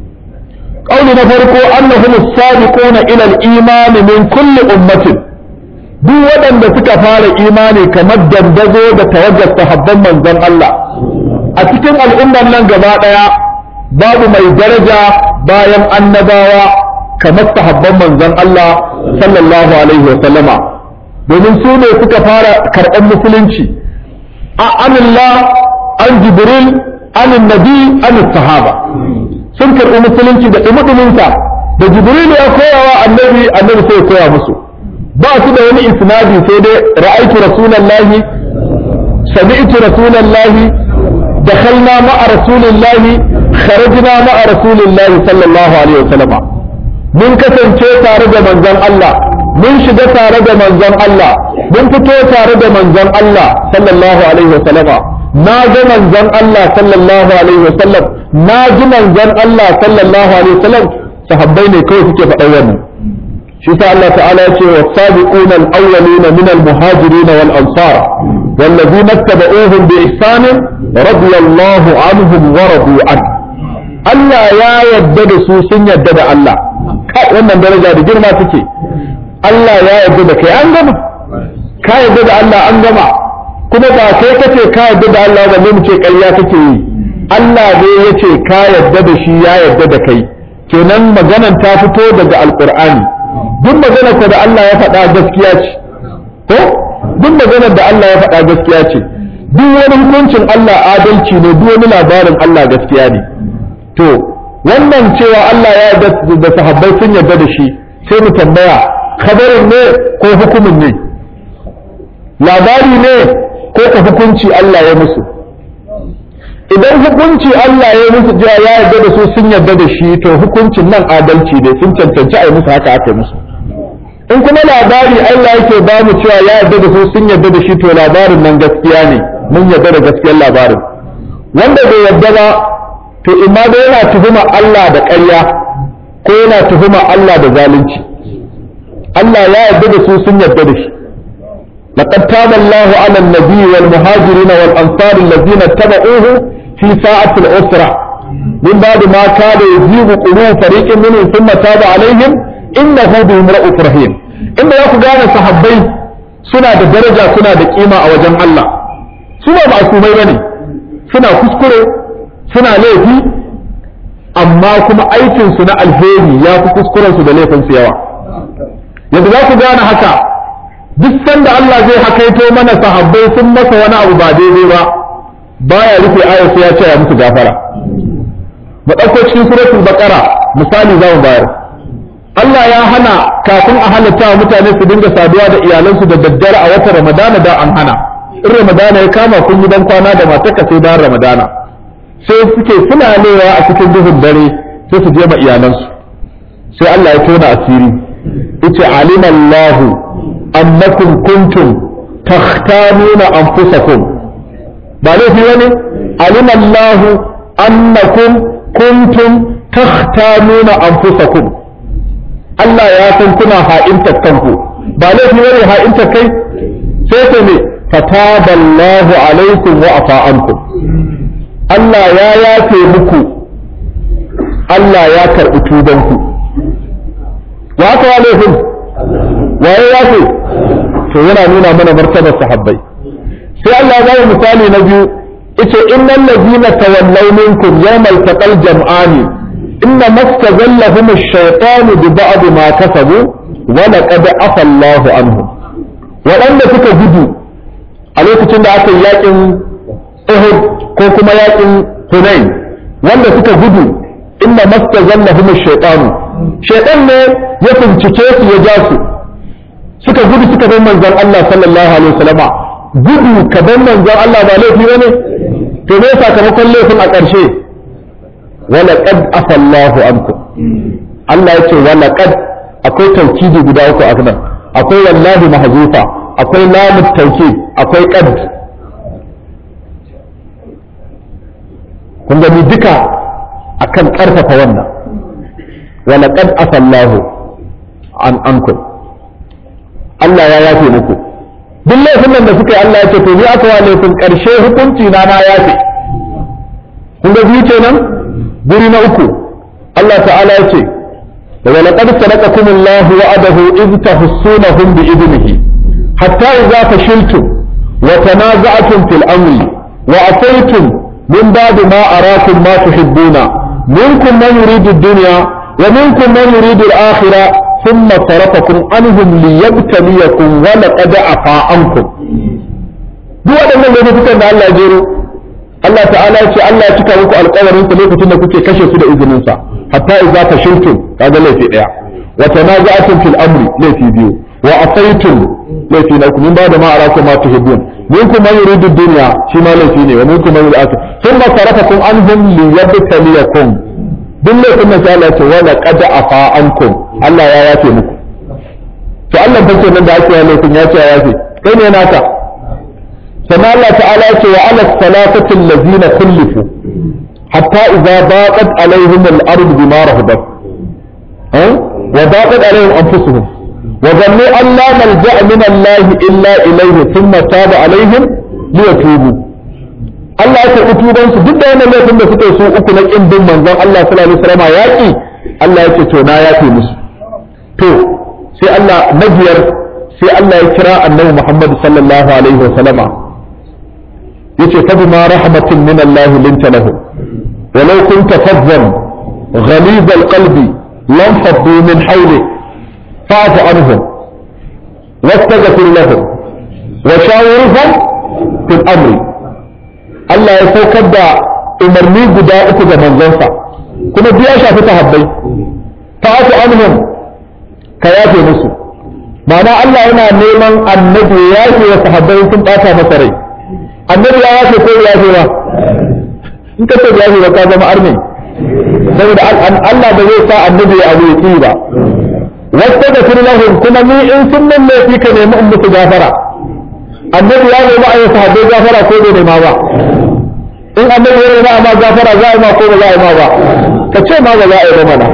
قول نفرقوا أنهم السابقون إلى الإيمان من كل أمة دو ودن دا سكا فار إيماني كمدن دزو دا توجه صحبا من ذن الله أتكن الأمة لن قبادا باب ما درجة بايم النباوة كما صحبا من ذن الله صلى الله عليه وسلم domin su ne suka fara karɓar musulunci an Allah an Jibril an Nabi an sahaba sun karɓi musulunci da ɗumuɗuminsa da jibril ya koya wa annabi annabi sai ya koya musu ba su da wani isnadi sai dai ra'aitu rasulallahi sami'tu rasulallahi dakhalna ma'a rasulillahi kharajna ma'a rasulillahi sallallahu alaihi wasallam mun kasance tare da manzon Allah mun shiga tare da manzon Allah mun fito tare da manzon Allah sallallahu alaihi wasallam na ga manzon Allah sallallahu alaihi wasallam na ji manzon Allah sallallahu alaihi wasallam sahabbai ne kawai suke faɗa wannan shi sa Allah ta'ala ya ce was-sabiquna al-awwaluna min al-muhajirin wal-ansar wal-ladhina ittaba'uuhum bi ihsan radiyallahu anhum wa radu an Allah ya yadda da su sun yadda da Allah kai wannan daraja da girma take Allah ya yadda da kai an gama ka yadda da Allah an gama kuma ba kai kace ka yadda da Allah ba ne mu ce ƙarya kake yi Allah ne ya ce ka yadda da shi ya yadda da kai kenan maganan ta fito daga alkur'ani duk maganar da Allah ya faɗa gaskiya ce ko duk maganar da Allah ya faɗa gaskiya ce duk wani hukuncin Allah adalci ne duk wani labarin Allah gaskiya ne to wannan cewa Allah ya yarda da sahabbai sun yarda da shi sai mu tambaya khabarin ne ko hukumin ne labari ne ko ka hukunci Allah ya musu idan hukunci Allah ya musu ya yarda da su sun yarda da shi to hukuncin nan adalci ne sun cancanci a yi musu haka aka musu in kuma labari Allah yake ba mu cewa ya yarda da su sun yarda da shi to labarin nan gaskiya ne mun yarda da gaskiyar labarin wanda bai yarda ba to imma da yana tuhuma Allah da ƙarya ko yana tuhuma Allah da zalunci Allah ya yarda da su sun yarda da shi لقد تاب الله على النبي والمهاجرين والأنصار الذين اتبعوه في ساعة العسرة من بعد ما كان يزيغ قلوب فريق منهم ثم تاب عليهم إنه بهم رؤوف رحيم إن يأخذ جانا صحابي سنة درجة سنة قيمة أو جمع الله سنة معصومين بني سنة كسكرة سنة ليفي أما كما أيتن سنة الهيري يا كسكرة سنة ليفن سيوا يأخذ جانا حكا duk sanda Allah zai hakaito mana sahabbai sun masa wani abu ba daidai ba baya rufe ayar sai ya ce ya musu gafara mu dauko cikin suratul baqara misali zamu bayar Allah ya hana kafin a halatta wa mutane su dinga saduwa da iyalansu da daddare a watan Ramadana da an hana in Ramadana ya kama kun yi dan kwana da matarka sai bayan Ramadana sai suke sulalewa a cikin duhun dare sai su je ma iyalansu sai Allah ya tona asiri yace alimallahu annakum kuntum takhtanuna anfusakum ba laifi wani alimallahu annakum kuntum takhtanuna anfusakum Allah ya san kuna ha'intar kanku ba laifi bane ha'intar kai sai ta ne fataballahu alaikum wa afa ankum Allah ya yafe muku Allah ya karɓi tubanku wa ka laifin wa ya yafe to yana nuna mana martabar sahabbai sai Allah ya ba misali na biyu yace innal ladina tawallaw minkum yawmal taqal jam'ani inna mastazallahum ash-shaytanu bi ba'd ma kasabu wa laqad afa Allahu anhum waɗanda suka gudu a lokacin da aka yi yakin Uhud ko kuma yakin Hunain wanda suka gudu inna mastazallahum ash-shaytanu shaytan ne ya bincike su ya ja su suka gudu suka bar manzon Allah sallallahu alaihi wasallama gudu ka bar manzon Allah ba laifi bane to me sakamakon laifin a ƙarshe wala qad afallahu ankum Allah yace wala qad akwai tawkidi guda uku a nan akwai wallahi mahzufa akwai lamu tawkid akwai qad kun gani duka akan karfafa wannan wala qad afallahu an ankum Allah ya yafe muku duk laifin nan da suka yi Allah ya ce to ni aka wa laifin ƙarshe hukunci na na yafe kun ga biyu kenan guri na uku Allah ta'ala ya ce wa laqad sadaqakum Allah wa'adahu idh tahussunahum bi idnihi hatta idza fashiltum wa tanaza'tum fil amri wa ataytum min ba'di ma arakum ma tuhibbuna minkum man yuridu ad-dunya wa minkum man yuridu al-akhirah ثم صرفكم عنهم ليبتليكم ولقد عفا عنكم duk waɗannan laifukan da Allah ya jero Allah ta'ala ya ce Allah ya cika muku alƙawarin sa lokacin da kuke kashe su da izinin sa hatta idza fashiltum kaga laifi daya wa tanaza'tum fil amri laifi biyu wa asaytum laifi na kuma ba da ma arakum ma tuhibbun minkum man yuridu dunya shi ma laifi ne wa minkum man yuridu akhirah thumma sarafakum anhum liyabtaliyakum duk laifin nan sai Allah ya ce wala qad afa ankum Allah ya yafe muku to Allah fa nan da ake laifin ya ce ya yafe kai ne naka sannan Allah ta'ala ya ce wa ala salatati allazina kullifu hatta idza baqat alaihim al-ardu bima rahabat ha wa baqat alaihim anfusuhum wa dhannu an la malja'a min Allah illa ilayhi thumma taba alaihim liyatubu Allah ya karɓi tubansu duk da wannan laifin da suka yi su uku na ƙin bin manzon Allah sallallahu alaihi wasallam yaƙi Allah ya ce to na yafe musu to sai Allah na biyar sai Allah ya kira annabi Muhammad sallallahu alaihi wasallam yace fa bima rahmatin min Allah linta lahu walau kunta faddan ghalid alqalbi lam faddu min hawlik fa'fu anhum wastaghfir lahum wa shawirhum fil amri Allah ya saukar da umarni guda uku ga manzonsa kuma biya shafi sahabbai fa'fu anhum ka yafe musu ma'ana Allah yana neman annabi ya yafe wa sahabbai sun bata masa rai annabi ya yafe ko ya yafe ba in ka ce ya yafe ba ka zama arni saboda Allah ba zai sa annabi ya abu yi ba wastaghfir lahum kuma ni in sun nan ne fi ka nemi in musu gafara annabi ya nemi a yi sahabbai gafara ko bai nema ba in annabi ya nema ma gafara za a yi ma ko ba za a yi ma ba ka ce ma ba za a yi ba mana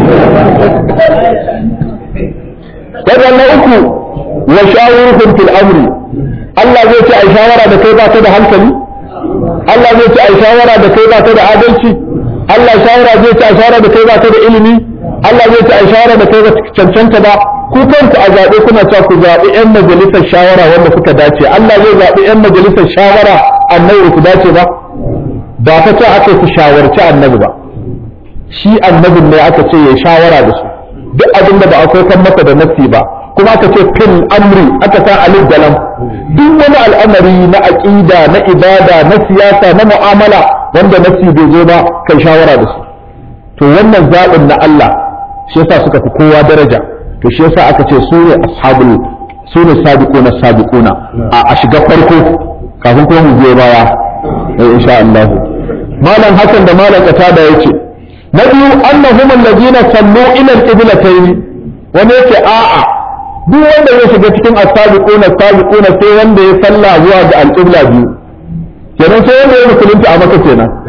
wadda na uku wa shawuruhum fil amri Allah zai ce ai shawara da kai ba ta da hankali Allah zai ce ai shawara da kai ba ta da adalci Allah shawara zai ce ai shawara da kai ba ta da ilimi Allah zai ce ai shawara da kai ba cancanta ba ku kanku a zaɓe kuna cewa ku zaɓi 'yan majalisar shawara wanda suka dace Allah zai zaɓi 'yan majalisar shawara annabi ku dace ba ba ta ce aka ku shawarci annabi ba shi annabin ne aka ce ya shawara da su duk abin da ba a kan masa da nafsi ba kuma aka ce fil amri aka sa alif da lam duk wani al'amari na aqida na ibada na siyasa na mu'amala wanda nafsi bai zo ba kai shawara da su to wannan zaɓin na Allah shi yasa suka fi kowa daraja to shi yasa aka ce su ne ashabul su ne sabiquna sabiquna a shiga farko kafin kuma mu je baya insha Allah malam Hassan da malam Qatada yace na biyu annahum alladhina sallu ila al-qiblatayn wani yace a'a duk wanda ya shiga cikin as-sabiquna sabiquna sai wanda ya salla zuwa ga al-qibla biyu kenan sai wanda ya musulunta a Makka kenan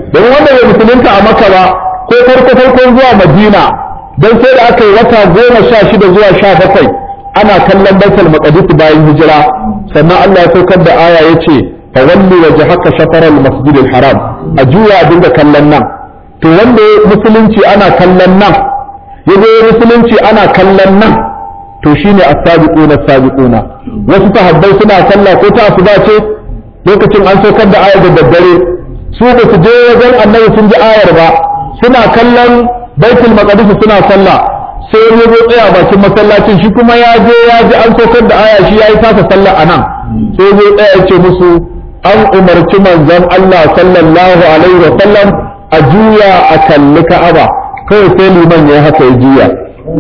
don wanda bai musulunta a Makka ba ko farko farkon zuwa Madina don sai da aka yi wata goma sha shida zuwa sha bakwai ana kallon Baitul Maqdis bayan hijira sannan Allah ya saukar da aya yace fa walli wajhaka shatr al-masjid al-haram a juya a dinga kallon nan to wanda musulunci ana kallon nan yaje musulunci ana kallon nan to shine as-sabiquna as-sabiquna wasu sahabbai suna sallah ko ta asuba ce lokacin an saukar da ayar da daddare su ba su je wajen annabi sun ji ayar ba suna kallon Baitul Maqdis suna sallah sai ya zo tsaya bakin masallacin shi kuma ya je ya ji an saukar da aya shi yayi tasa sallah anan sai ya tsaya ya ce musu an umarci manzon Allah sallallahu alaihi wa sallam a juya a kalli Ka'aba kawai sai liman ya haka ya juya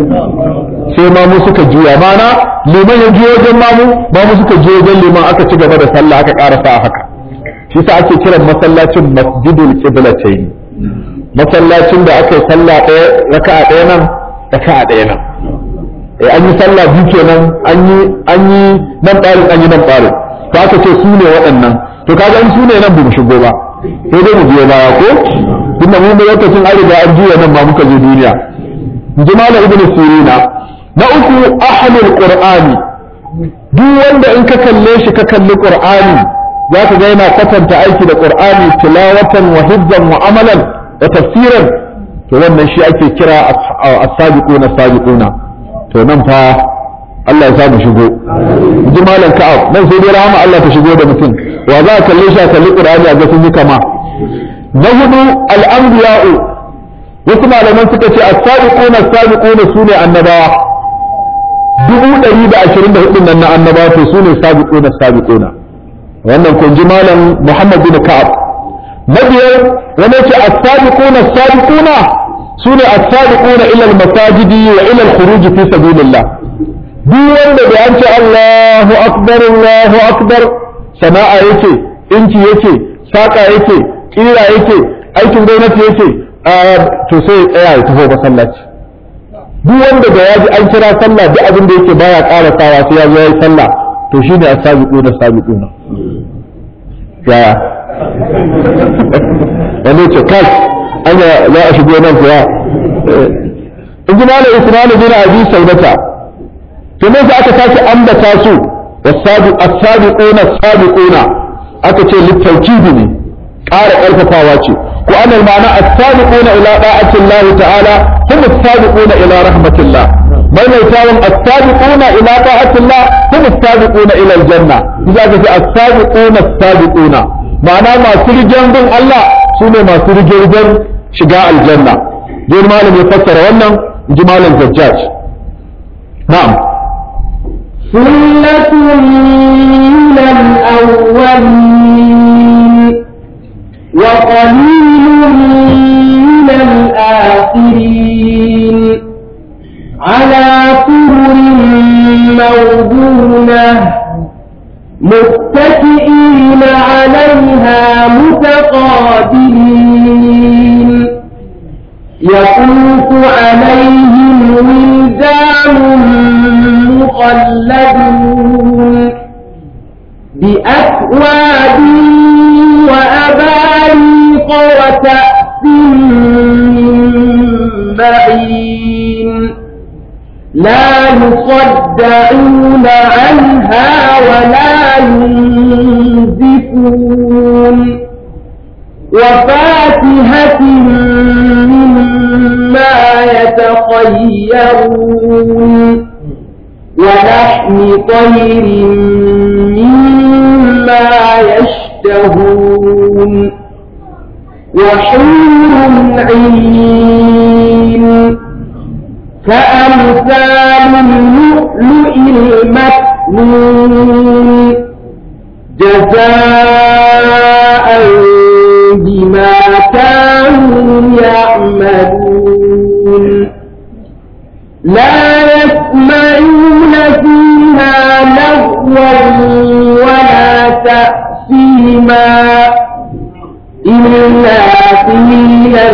sai mamu suka juya mana liman ya juya wajen mamu mamu suka juya wajen liman aka ci gaba da sallah aka karasa a haka shi sa ake kiran masallacin masjidul qiblatayn masallacin da aka yi sallah ɗaya raka'a ɗaya nan raka'a ɗaya nan eh an yi sallah biyu kenan an yi an yi nan ɓarin an yi nan ɓarin to aka ce su ne waɗannan to kaga in su ne nan ba mu shigo ba sai dai mu biyo baya ko tunda mu lokacin an riga an juya nan ba muka je duniya ji malam ibnu sirina na uku ahlul qur'ani duk wanda in ka kalle shi ka kalli qur'ani za ka ga yana kwatanta aiki da qur'ani tilawatan wa hifzan wa amalan da tafsiran to wannan shi ake kira as-sabiquna as-sabiquna to nan fa Allah ya sa mu shigo ji malam ka'ab nan sai dai rahama Allah ta shigo da mutum wa za ka kalle shi a kalli qur'ani a ga sun yi kama na hudu al-anbiya'u wasu malaman suka ce as-sabiquna as-sabiquna sune annabawa dubu ɗari da ashirin da hudu nan na annabawa to sune sabiquna as-sabiquna wannan kun ji malam Muhammad bin Ka'ab na biyar wani ce as-sabiquna as-sabiquna sune as-sabiquna ila al-masajidi wa ila al-khuruj fi sabilillah duk wanda da an ce Allahu akbar Allahu akbar sana'a yake inci yake saka yake kira yake aikin gwamnati yake to sai ya tsaya ya tafi masallaci duk wanda da ya ji an kira sallah duk abin da yake baya ƙara sawa sai ya zo ya yi sallah to shi ne as-sabiquna as-sabiquna ya wanda ce kai anya za a shigo nan kuwa in ji malam Isma'il bin Abi Saudata to ne aka sake ambata su as-sabiquna as-sabiquna aka ce littaukibi ne ƙara ƙarfafawa ce ko annal ma'ana as-sabiquna ila da'ati Allah ta'ala hum as-sabiquna ila rahmatillah mailaitawan as-sabiquna ila da'ati Allah hum as-sabiquna ila al-janna idan ka ce as-sabiquna as-sabiquna ma'ana masu rigen bin Allah sune masu rigen shiga aljanna dai malam ya fassara wannan ji malam Zajjaj na'am ثلة من الأولين وقليل من الآخرين على سرر موضونة متكئين عليها متقابلين يطوف عليهم ولدان مخلدون بأكواب وأباريق وكأس من معين لا يصدعون عنها ولا ينزفون وفاكهة مما يتخيرون ولحم طير مما يشتهون وحور عين كأمثال اللؤلؤ المكنون جزاء بما كانوا يعملون لا يسمعون فيها لغوا ولا تأثيما إلا قيلا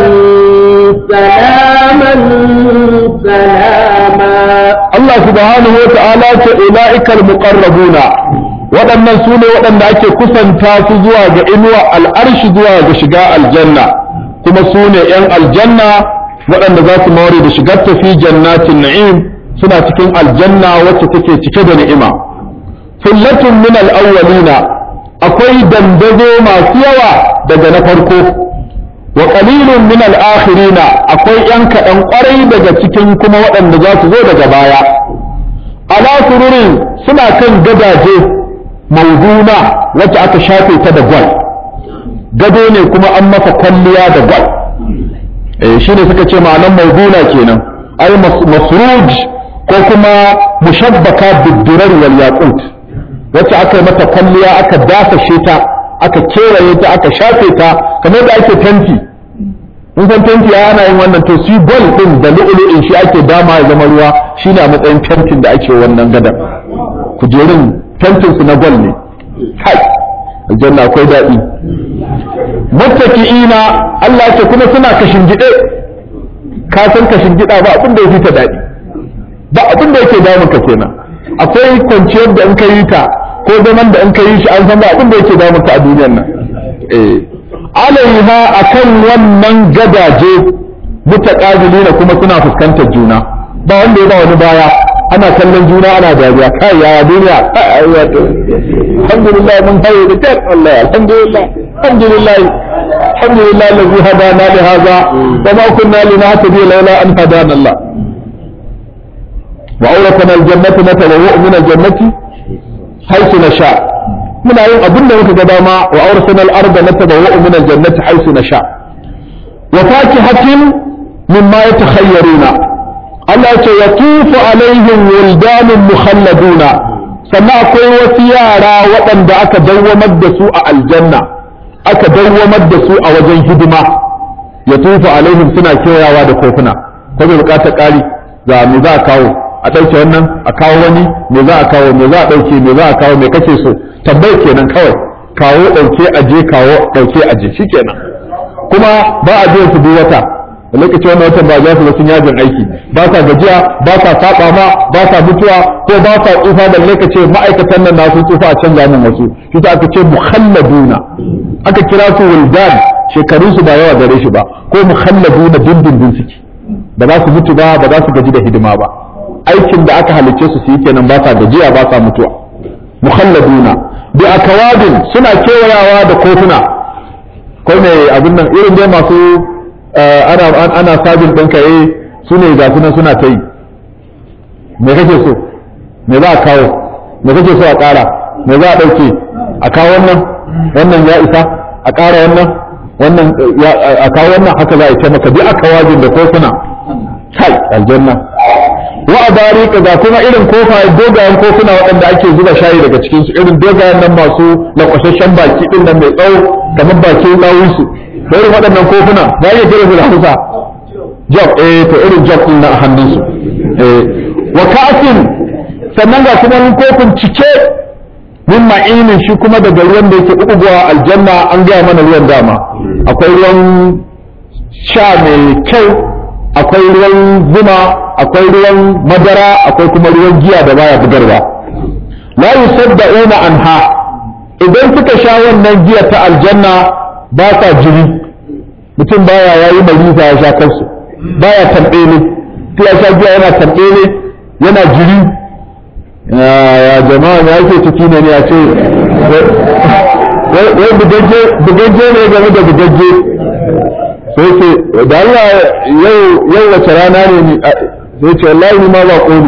سلاما سلاما Allah subhanahu wa ta'ala ce ula'ikal muqarrabuna waɗannan su ne waɗanda ake kusanta su zuwa ga inuwa al'arshi zuwa ga shiga aljanna kuma su ne ‘yan aljanna waɗanda za su more da shigar tafi jannatin na'im suna cikin aljanna wacce take cike da ni'ima fullatun min al-awwalina akwai dandazo masu yawa daga na farko wa qalilun min al-akhirina akwai ‘yan kaɗan ƙwarai daga cikin kuma waɗanda za su zo daga baya ala sururin suna kan gadaje mawduna wacce aka shafe ta da gwal gado ne kuma an masa kwalliya da gwal eh shine suka ce ma'anan mawduna kenan ay masruj ko kuma mushabbaka bid-durar wal yaqut wacce aka yi mata kwalliya aka dafashe ta aka kewaye ta aka shafe ta kamar da ake tanti in san tanti ya ana yin wannan to shi gwal din da lu'lu'in shi ake dama ya zama ruwa shine a matsayin tantin da ake wannan gadan kujerun tantin su na gwal ne kai aljanna akwai daɗi muttaki'ina Allah ce kuma suna kashin gide ka san kashin gida ba abin da ya fita daɗi ba abin da yake damun ka kenan akwai kwanciyar da in ka yi ta ko zaman da in ka yi shi an san ba abin da yake damun ka a duniyar nan eh alaiha akan wannan gadaje mutaqabilina kuma suna fuskantar juna ba wanda ya ba wani baya ana kallon juna ana dariya kai ya duniya alhamdulillah mun haye da tar Allah alhamdulillah alhamdulillah alhamdulillah alladhi hadana li hadha wa ma kunna linahtadi lawla an hadana Allah wa awratana aljannata natabawwa'u min aljannati haythu nasha muna yin abin da muka ga dama wa awratana al-arda natabawwa'u min aljannati haythu nasha wa fakihatin mimma yatakhayyaruna Allah ce ya tufu alaihim wildanun mukhalladuna sannan akwai wasu yara waɗanda aka dawwamar da su a aljanna aka dawwamar da su a wajen hidima ya tufu alaihim suna kewayawa da kofuna ko bai bukatar ƙari ga me za a kawo a ɗauke wannan a kawo wani me za a kawo me za a ɗauke me za a kawo me kake so tabbai kenan kawai kawo ɗauke aje kawo ɗauke aje shikenan kuma ba a biyan su duk wata da lokacin wannan watan ba za su sun yajin aiki ba sa gajiya ba sa saba ma ba sa mutuwa ko ba sa tsufa da lokacin ma'aikatan nan na sun tsufa a canza min wasu shi ta aka ce mukhalladuna aka kira su wildan shekarun su ba yawa gare shi ba ko mukhalladuna dindindin suke ba za su mutu ba ba za su gaji da hidima ba aikin da aka halicce su su yi kenan ba sa gajiya ba sa mutuwa mukhalladuna bi akawadin suna kewayawa da kofuna ko ne abin nan irin dai masu ana ana sabin ɗinka eh su ne ga sunan suna ta yi me kake so me za a kawo me kake so a ƙara me za a ɗauke a kawo wannan wannan ya isa a ƙara wannan wannan a kawo wannan haka za a ce maka bi aka wajin da kofuna kai aljanna wa a barika ga kuma irin kofaye dogayen kofuna waɗanda ake zuba shayi daga cikin su irin dogayen nan masu lankwasashen baki ɗin nan mai tsawo kamar bakin ɗawunsu da irin waɗannan kofuna za a iya kira su da hausa jog eh to irin jog ɗin na a hannunsu eh wa ka'asin sannan ga kuma kofin cike min ma'inin shi kuma daga ruwan da yake uguwa aljanna an gaya mana ruwan dama akwai ruwan sha mai kyau akwai ruwan zuma akwai ruwan madara akwai kuma ruwan giya da baya bugarwa la yusaddauna anha idan suka sha wannan giya ta aljanna ba sa jiri mutum baya yayi mariza ya sha kansu baya tambele ya sha giya yana tambele yana jiri ya jama'a ya yake ciki ne ya ce wai bugagge bugagge ne game da bugagge sai ce da Allah yau yau wace rana ne ni sai ce wallahi ni ma ba koni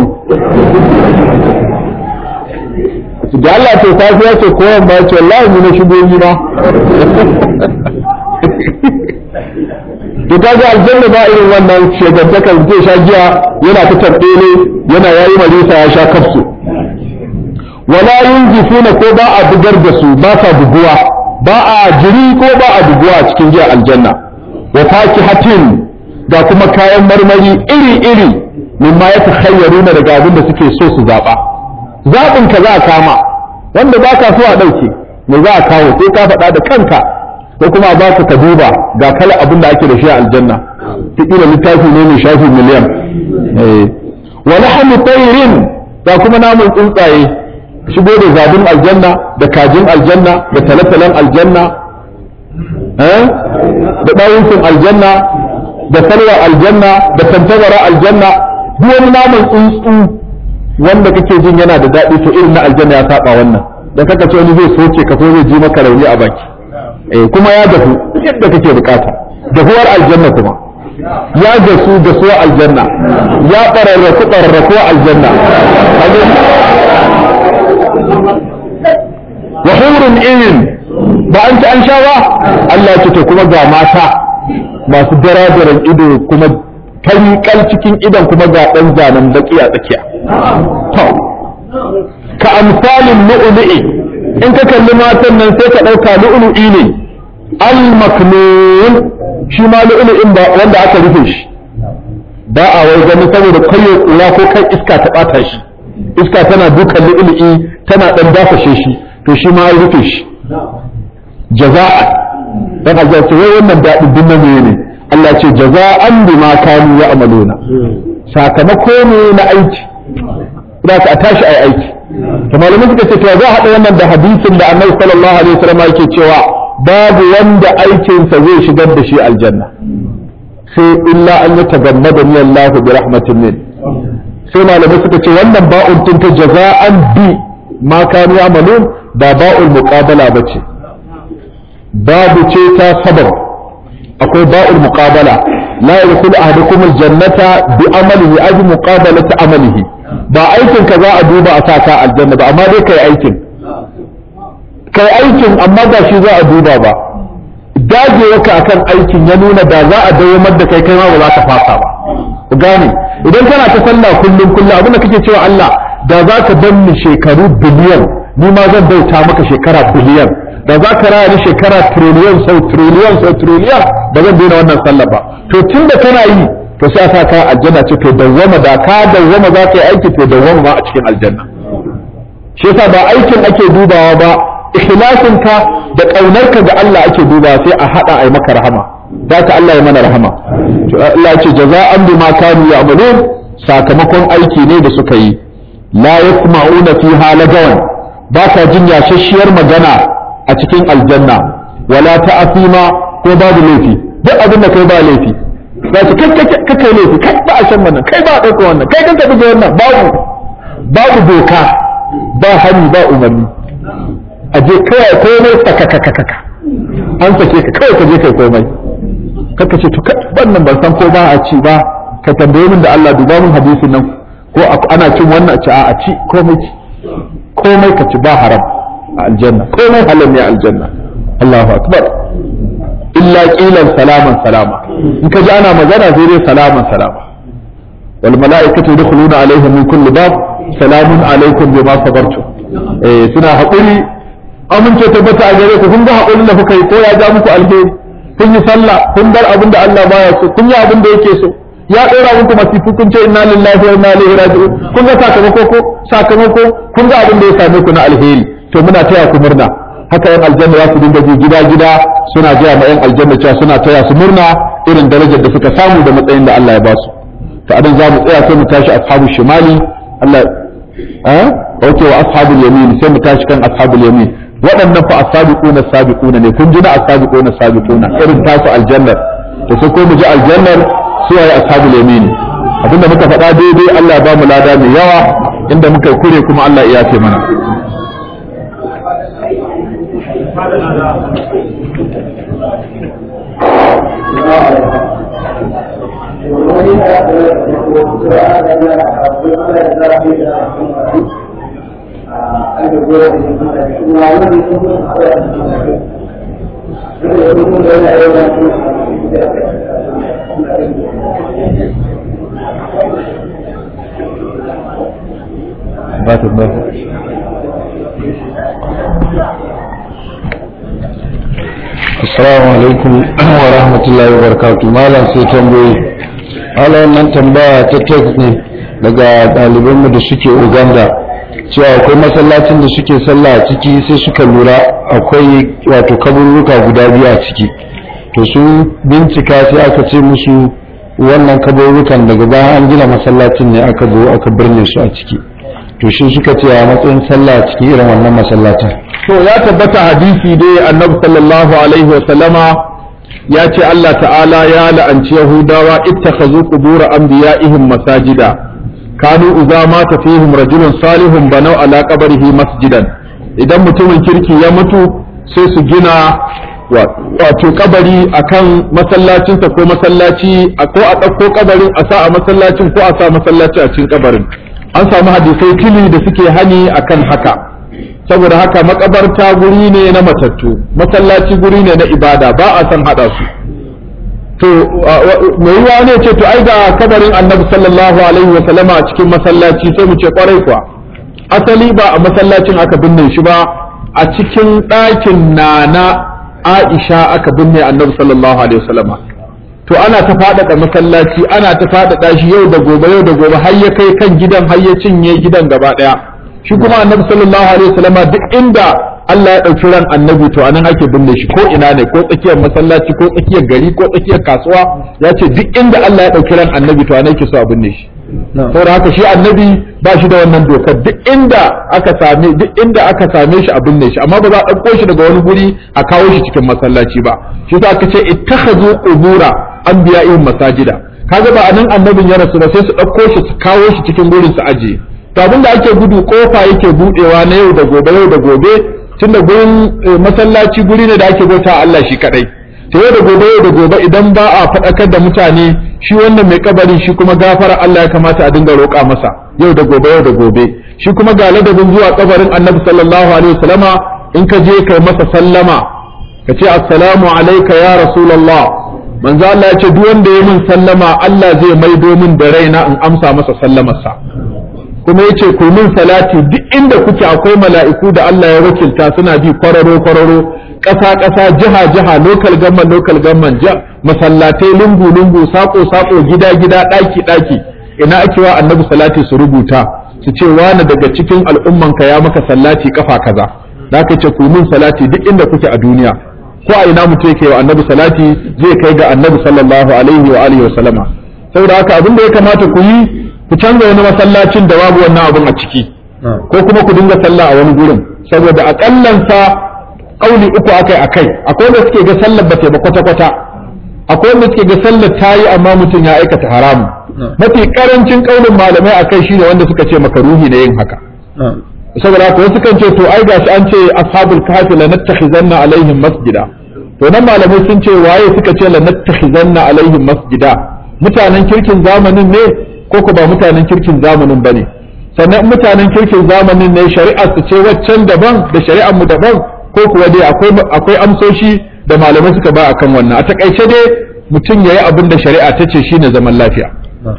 da Allah to safiya ce koyan ba ce wallahi ni na shigo ni ma to kaga aljanna ba irin wannan shegantakar zai sha giya yana ta tabbele yana yayi marisa ya sha kafsu wala yunjifuna ko ba a bugar da su ba sa buguwa ba a jiri ko ba a buguwa a cikin giya aljanna wa fakihatin ga kuma kayan marmari iri iri mimma ya takhayyaruna daga abin da suke so su zaba zabin ka za a kama wanda ba ka so a dauke me za a kawo sai ka faɗa da kanka ko kuma ba ka ka duba ga kala abin da ake da shi a aljanna kila littafi ne mai shafi miliyan eh wa lahmu tayrin ga kuma namun tsuntsaye shigo da zabin aljanna da kajin aljanna da talatalan aljanna da ɗawuncin aljanna da salwa aljanna da tantabara aljanna duk wani naman tsuntsu wanda kake jin yana da daɗi to irin na aljanna ya saba wannan da kaka ce wani zai soke ka so zai ji maka rauni a baki eh kuma ya dafu yadda kake bukata dahuwar aljanna kuma ya gasu gasuwa aljanna ya bararraku bararrakuwa aljanna wa hurun irin ba an ci an sha ba Allah ya ce to kuma ga mata masu daradaran ido kuma tankal cikin idan kuma ga dan zanen baki a tsakiya to ka amsalin lu'lu'i in ka kalli matan nan sai ka dauka lu'lu'i ne al maknun shi ma lu'lu'in ba wanda aka rufe shi ba a wai gani saboda kayo kula ko kai iska ta bata shi iska tana dukan lu'lu'i tana dan dafashe shi to shi ma ya rufe shi jaza'a dan Allah ce wai wannan dadin din nan ne Allah ce jaza'an bima kanu ya'maluna sakamako ne na aiki za ka tashi ai aiki to malamai suka ce to za a haɗa wannan da hadisin da Annabi sallallahu alaihi wasallam yake cewa babu wanda aikinsa zai shigar da shi aljanna sai illa an yatagammada ni Allah bi rahmatin min sai malamai suka ce wannan ba'un tun ta jaza'an bi ma kanu ya'malun ba ba'ul muqabala bace babu ce ta sabab akwai ba'ul muqabala la yadkhulu ahadukum aljannata bi amalihi ay muqabalati amalihi ba aikin ka za a duba a saka aljanna ba amma dai kai aikin kai aikin amma ba shi za a duba ba dagewarka akan aikin ya nuna da za a dawamar da kai kai ma ba za ka fasa ba ku gane idan kana ta sallah kullum kullum abin da kake cewa Allah da za ka bar ni shekaru biliyan ni ma zan bauta maka shekara biliyan da za ka raya ni shekara triliyan sau triliyan sau triliyan ba zan daina wannan sallah ba to tun da kana yi to sai aka ka aljanna ce to dawwama da ka dawwama za ka yi aiki to dawwama ma a cikin aljanna shi yasa ba aikin ake dubawa ba ikhlasinka da ƙaunarka ga Allah ake duba sai a hada ai maka rahama da ka Allah ya mana rahama to Allah ya ce jaza'an bima kanu ya'malun sakamakon aiki ne da suka yi la yasma'una fiha lagawan ba ka jin yashashiyar magana a cikin aljanna wala ta'asima ko babu laifi duk abin da kai ba laifi za su kai kai kai laifi kai ba a shan wannan kai ba a ɗauka wannan kai kanka buga wannan babu babu doka ba hani ba umarni a je kawai komai sakakakaka an sake ka kawai ka je kai komai kaka ce to wannan ban san ko ba a ci ba ka tambaye min da Allah duba min hadisin nan ko ana cin wannan a ci a ci komai ci komai ka ci ba haram a aljanna komai halal ne a aljanna Allahu akbar illa qilan salaman salama in ka ji ana magana sai dai salaman salama wal mala'ikatu yadkhuluna alaihim min kulli bab salamun alaikum bima sabartum eh suna haƙuri amince tabbata a gare ku kun ga haƙurin da kuka yi ko ya ja muku alheri kun yi sallah kun bar abin da Allah baya so kun yi abin da yake so ya ɗora muku masifu kun ce inna lillahi wa inna ilaihi raji'un kun ga sakamako ko sakamako kun ga abin da ya same ku na alheri to muna taya ku murna haka yan aljanna za su dinga ji gida gida suna jira ma yan aljanna cewa suna taya su murna irin darajar da suka samu da matsayin da Allah ya ba su to adan za mu tsaya sai mu tashi ashabu shimali Allah eh okay wa ashabul yamin sai mu tashi kan ashabul yamin waɗannan fa as-sabiquna as-sabiquna ne kun ji na as-sabiquna as-sabiquna irin tasu aljannar to sai ko mu ji aljannar su ayi ashabul yamin abinda muka faɗa daidai Allah ya ba mu lada mai yawa inda muka kure kuma Allah ya yafe mana Assalamu alaikum wa rahmatullahi wa barakatuh. Malam sai tambayi. Malam wannan tambaya ta text ne daga ɗalibanmu da suke Uganda cewa akwai masallacin da suke sallah a ciki sai suka lura akwai wato kaburruka guda biyu a ciki. To sun bincika sai aka ce musu wannan kaburrukan daga bayan an gina masallacin ne aka zo aka birne su a ciki. To shi suka ce a matsayin sallah a cikin irin wannan masallacin. to ya tabbata hadisi dai annabi sallallahu alaihi wa sallama ya ce Allah ta'ala ya la'anci yahudawa ittakhazu qubur anbiya'ihim masajida kanu idza mata fihim rajulun salihun banaw ala qabrihi masjidan idan mutumin kirki ya mutu sai su gina wato kabari akan masallacinsa ko masallaci ko a ɗauko kabarin a sa a masallacin ko a sa masallaci a cikin kabarin an samu hadisai tili da suke hani akan haka saboda haka makabarta guri ne na matattu masallaci guri ne na ibada ba a san hada su to mai yiwa ne ce to ai ga kabarin annabi sallallahu alaihi wa sallama a cikin masallaci sai mu ce kwarai kuwa asali ba a masallacin aka binne shi ba a cikin ɗakin nana Aisha aka binne annabi sallallahu alaihi wa sallama to ana ta faɗaɗa masallaci ana ta faɗaɗa shi yau da gobe yau da gobe har ya kai kan gidan har ya cinye gidan gaba ɗaya shi kuma annabi sallallahu alaihi wasallama duk inda Allah ya ɗauki ran annabi to anan ake binne shi ko ina ne ko tsakiyar masallaci ko tsakiyar gari ko tsakiyar kasuwa ya ce duk inda Allah ya ɗauki ran annabi to anan yake so a binne shi saboda haka shi annabi ba shi da wannan dokar duk inda aka same duk inda aka same shi a binne shi amma ba za a ɗauko shi daga wani guri a kawo shi cikin masallaci ba shi yasa aka ce ittakhadhu qubura anbiya'ihim masajida kaga ba anan annabin ya rasu ba sai su ɗauko shi su kawo shi cikin gurin su ajiye to abin da ake gudu kofa yake budewa na yau da gobe yau da gobe tunda gurin masallaci guri ne da ake bauta Allah shi kadai to yau da gobe yau da gobe idan ba a faɗakar da mutane shi wannan mai kabarin shi kuma gafara Allah ya kamata a dinga roƙa masa yau da gobe yau da gobe shi kuma ga ladabin zuwa kabarin Annabi sallallahu alaihi wasallama in ka je kai masa sallama ka ce assalamu alayka ya rasulullah manzo Allah ya ce duk wanda ya min sallama Allah zai maido min da raina in amsa masa sallamarsa kuma yace ku min salati duk inda kuke akwai mala'iku da Allah ya wakilta suna bi kwararo kwararo ƙasa ƙasa jiha jiha local government local government masallatai lungu lungu sako sako gida gida ɗaki ɗaki ina ake wa annabi salati su rubuta su ce wani daga cikin al'ummanka ya maka salati kafa kaza da aka ce ku min salati duk inda kuke a duniya ko a ina mutum yake wa annabi salati zai kai ga annabi sallallahu alaihi wa alihi wa sallama saboda haka abin da ya kamata ku yi ku canza wani masallacin da babu wannan abun a ciki ko kuma ku dinga sallah a wani gurin saboda akallan sa kauli uku akai akai akwai wanda suke ga sallar bata ba kwata kwata akwai wanda suke ga sallar tayi amma mutum ya aikata haramu mafi karancin kaulin malamai akai shine wanda suka ce makaruhi ne yin haka saboda haka wasu kan ce to ai gashi an ce ashabul kahfi lanattakhizanna alaihim masjida to nan malamai sun ce waye suka ce lanattakhizanna alaihim masjida mutanen kirkin zamanin ne ko ko ba mutanen kirkin zamanin bane sannan mutanen kirkin zamanin ne shari'ar su ce waccan daban da shari'ar mu daban ko kuwa dai akwai akwai amsoshi da malamai suka ba akan wannan a takaice dai mutum yayi abin da shari'a ta ce shine zaman lafiya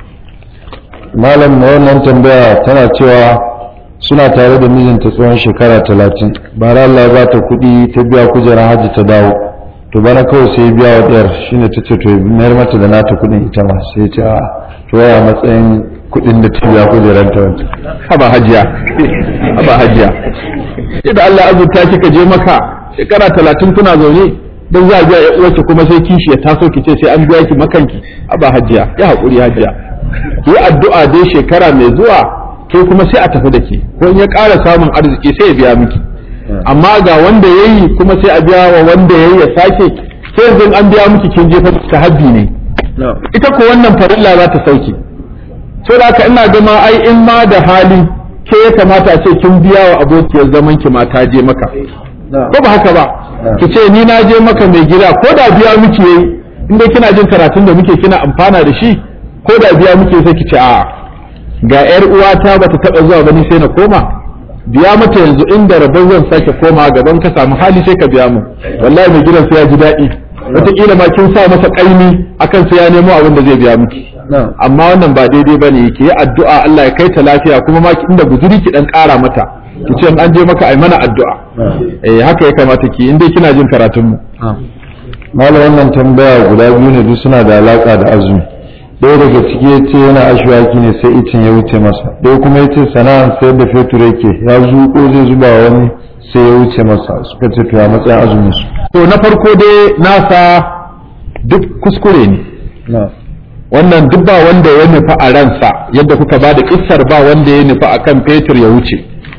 malam wannan tambaya tana cewa suna tare da mijinta tsawon shekara talatin bara Allah ya bata kuɗi ta biya kujerar hajji ta dawo to bana kawai sai biya wa ɗiyar shine ta ce to mayar mata da nata kuɗin ita ma sai ce a to ya matsayin kuɗin da ta biya kujerar ta wancan haba hajiya haba hajiya idan Allah azurta kika je maka shekara talatin kuna zaune don za a biya ya uwarki kuma sai kishi ya taso ki ce sai an biya ki makanki haba hajiya ya haƙuri hajiya ki yi addu'a dai shekara mai zuwa ke kuma sai a tafi da ke ko in ya ƙara samun arziki sai ya biya miki amma ga wanda ya yi kuma sai a biya wa wanda ya yi ya sake sai yanzu an biya miki kin jefa ta haddi ne ita ko wannan farilla za ta sauke so da haka ina gama ai in ma da hali ke ya kamata a ce kin biya wa abokiyar zaman ki ma ta je maka ko ba haka ba ki ce ni na je maka mai gida ko da biya miki yayi inda kina jin karatun da muke kina amfana da shi ko da biya muke sai ki ce a ga yar uwata bata taba zuwa ba ni sai na koma biya mata yanzu inda rabon zan sake koma gaban ka samu hali sai ka biya mu wallahi mai gidan sai ya ji daɗi wataƙila ma kin sa masa ƙaimi akan sai ya nemo abin da zai biya miki amma wannan ba daidai bane yake yi addu'a Allah ya kai ta lafiya kuma ma inda guzuri ki dan ƙara mata ki ce an je maka ai mana addu'a eh haka ya kamata ki in dai kina jin karatun mu malam wannan tambaya guda biyu ne duk suna da alaka da azumi ɗaya daga ciki ya ce yana ashwaki ne sai icin ya wuce masa ɗaya kuma ya ce sana'an sayar da fetur yake ya zuƙo zai zuba wani sai ya wuce masa suka ce to ya matsayin azumin su to na farko dai nasa duk kuskure ne wannan duk ba wanda ya nufa a ransa yadda kuka ba da kissar ba wanda ya nufa akan fetur ya wuce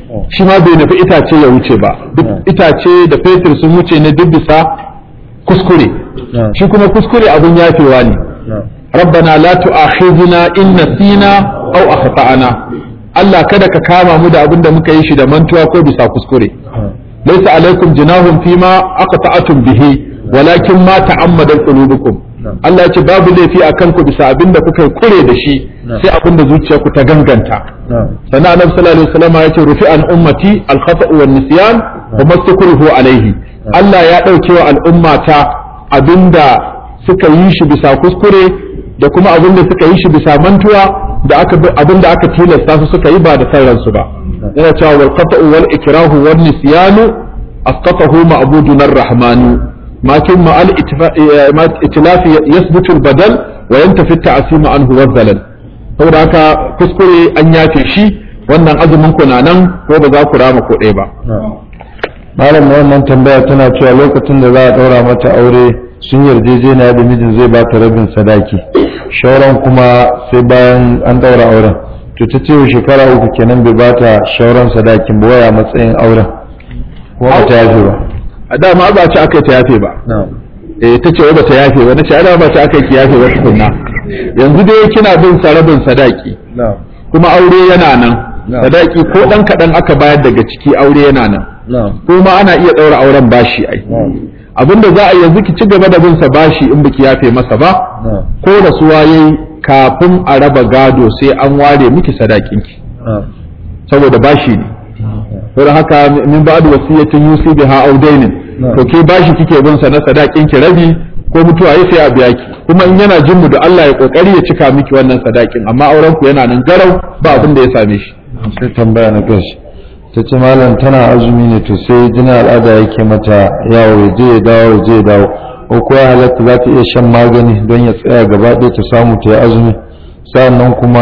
shi ma bai nufi itace ya wuce ba duk itace da fetur sun wuce ne duk bisa kuskure shi kuma kuskure abin yafewa ne rabbana la tu'akhidhna in nasina aw akhtana Allah kada ka kama mu da abin da muka yi shi da mantuwa ko bisa kuskure laysa alaikum junahun fima aqta'tum bihi walakin ma ta'ammadat qulubukum Allah ya ce babu laifi akan ku bisa abin da kuka kure da shi sai abin da zuciyarku ta ganganta sannan annabi sallallahu alaihi wasallam ya ce rufi an ummati al-khata'u wan nisyan wa mastakruhu alaihi Allah ya dauke wa al'ummata abinda suka yi shi bisa kuskure da kuma abinda suka yi shi bisa mantuwa da aka abinda aka tilasta su suka yi ba da san ransu ba yana cewa wal qata'u wal ikrahu wan nisyanu asqatahu ma'budun ar-rahmanu makin ma al itlaf yasbutu al-badal wa yantafi at-ta'sim anhu wa zalal saboda haka kuskure an yafe shi wannan azumin ku na nan ko ba za ku rama ko ɗaya ba malam wannan tambaya tana cewa lokacin da za a daura mata aure sun yarjejeniya da mijin zai ba ta rabin sadaki shauran kuma sai bayan an daura auren to ta ce shekara uku kenan bai ba ta shauran sadakin ba waya matsayin auren ko ba ta yafe ba a dama ba ci aka ta yafe ba eh ta ce ba ta yafe ba nace a ba ci aka ki yafe ba tukunna yanzu dai kina bin sa rabin sadaki kuma aure yana nan sadaki ko dan kadan aka bayar daga ciki aure yana nan kuma ana iya daura auren bashi ai abinda za a yanzu ki ci gaba da bin sa bashi in biki yafe masa ba ko rasuwa yayi kafin a raba gado sai an ware miki sadakin ki saboda bashi ne saboda haka min ba'd wasiyatin yusi biha audainin to ke bashi kike bin sa na sadakin ki rabi ko mutuwa yayi sai a biya ki kuma in yana jin mu da Allah ya kokari ya cika miki wannan sadakin amma auren ku yana nan garau ba abin da ya same shi sai tambaya na kashi ta ce malam tana azumi ne to sai jinin al'ada yake mata yawo ya je ya dawo ya je ya dawo ko kuwa halatta za ta iya shan magani don ya tsaya gaba ɗaya ta samu ta yi azumi sannan kuma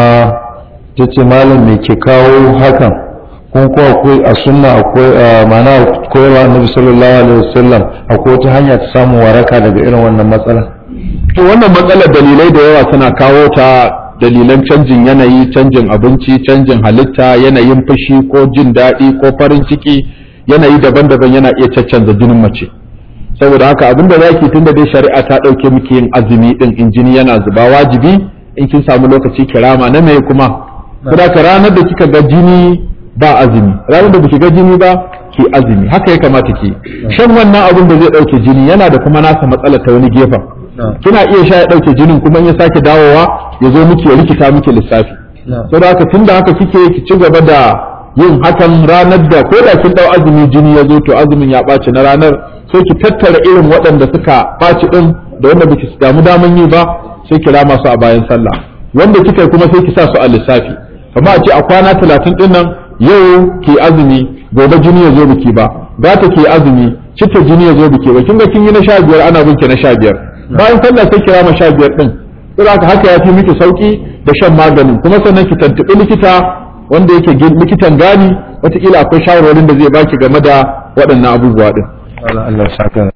ta ce malam me ke kawo hakan kun kuwa akwai a sunna akwai mana koyarwa annabi sallallahu alaihi wasallam akwai wata hanya ta samu waraka daga irin wannan matsala to wannan matsalar dalilai da yawa suna kawo ta dalilan canjin yanayi canjin abinci canjin halitta yanayin fushi ko jin daɗi ko farin ciki yanayi daban-daban yana iya caccanza jinin mace saboda haka abinda za ki tunda dai shari'a ta ɗauke miki yin azumi ɗin in jini yana zuba wajibi in kin samu lokaci kirama na me kuma saboda ka ranar da kika ga jini ba azumi ranar da baki ga jini ba ki azumi haka ya kamata ki shan wannan abin da zai ɗauke jini yana da kuma nasa matsala ta wani gefen kina iya sha ya ɗauke jinin kuma in ya sake dawowa ya zo miki ya rikita miki lissafi saboda haka tunda haka kike ki ci gaba da yin hakan ranar da ko da kin dau azumi jini ya zo to azumin ya ɓaci na ranar sai ki tattara irin waɗanda suka ɓaci ɗin da wanda baki damu daman yi ba sai ki rama su a bayan sallah wanda kika kuma sai ki sa su a lissafi kamar a ce a kwana talatin ɗin nan yau ki azumi gobe jini ya zo biki ba gata ki azumi citta jini ya zo biki ba kin ga kin yi na sha biyar ana binki na sha biyar bayan sallah sai ki rama sha biyar ɗin sai haka haka ya fi miki sauki da shan maganin kuma sannan ki tantabi likita wanda yake likitan gani wataƙila akwai shawarwarin da zai baki game da waɗannan abubuwa ɗin. Allah saka.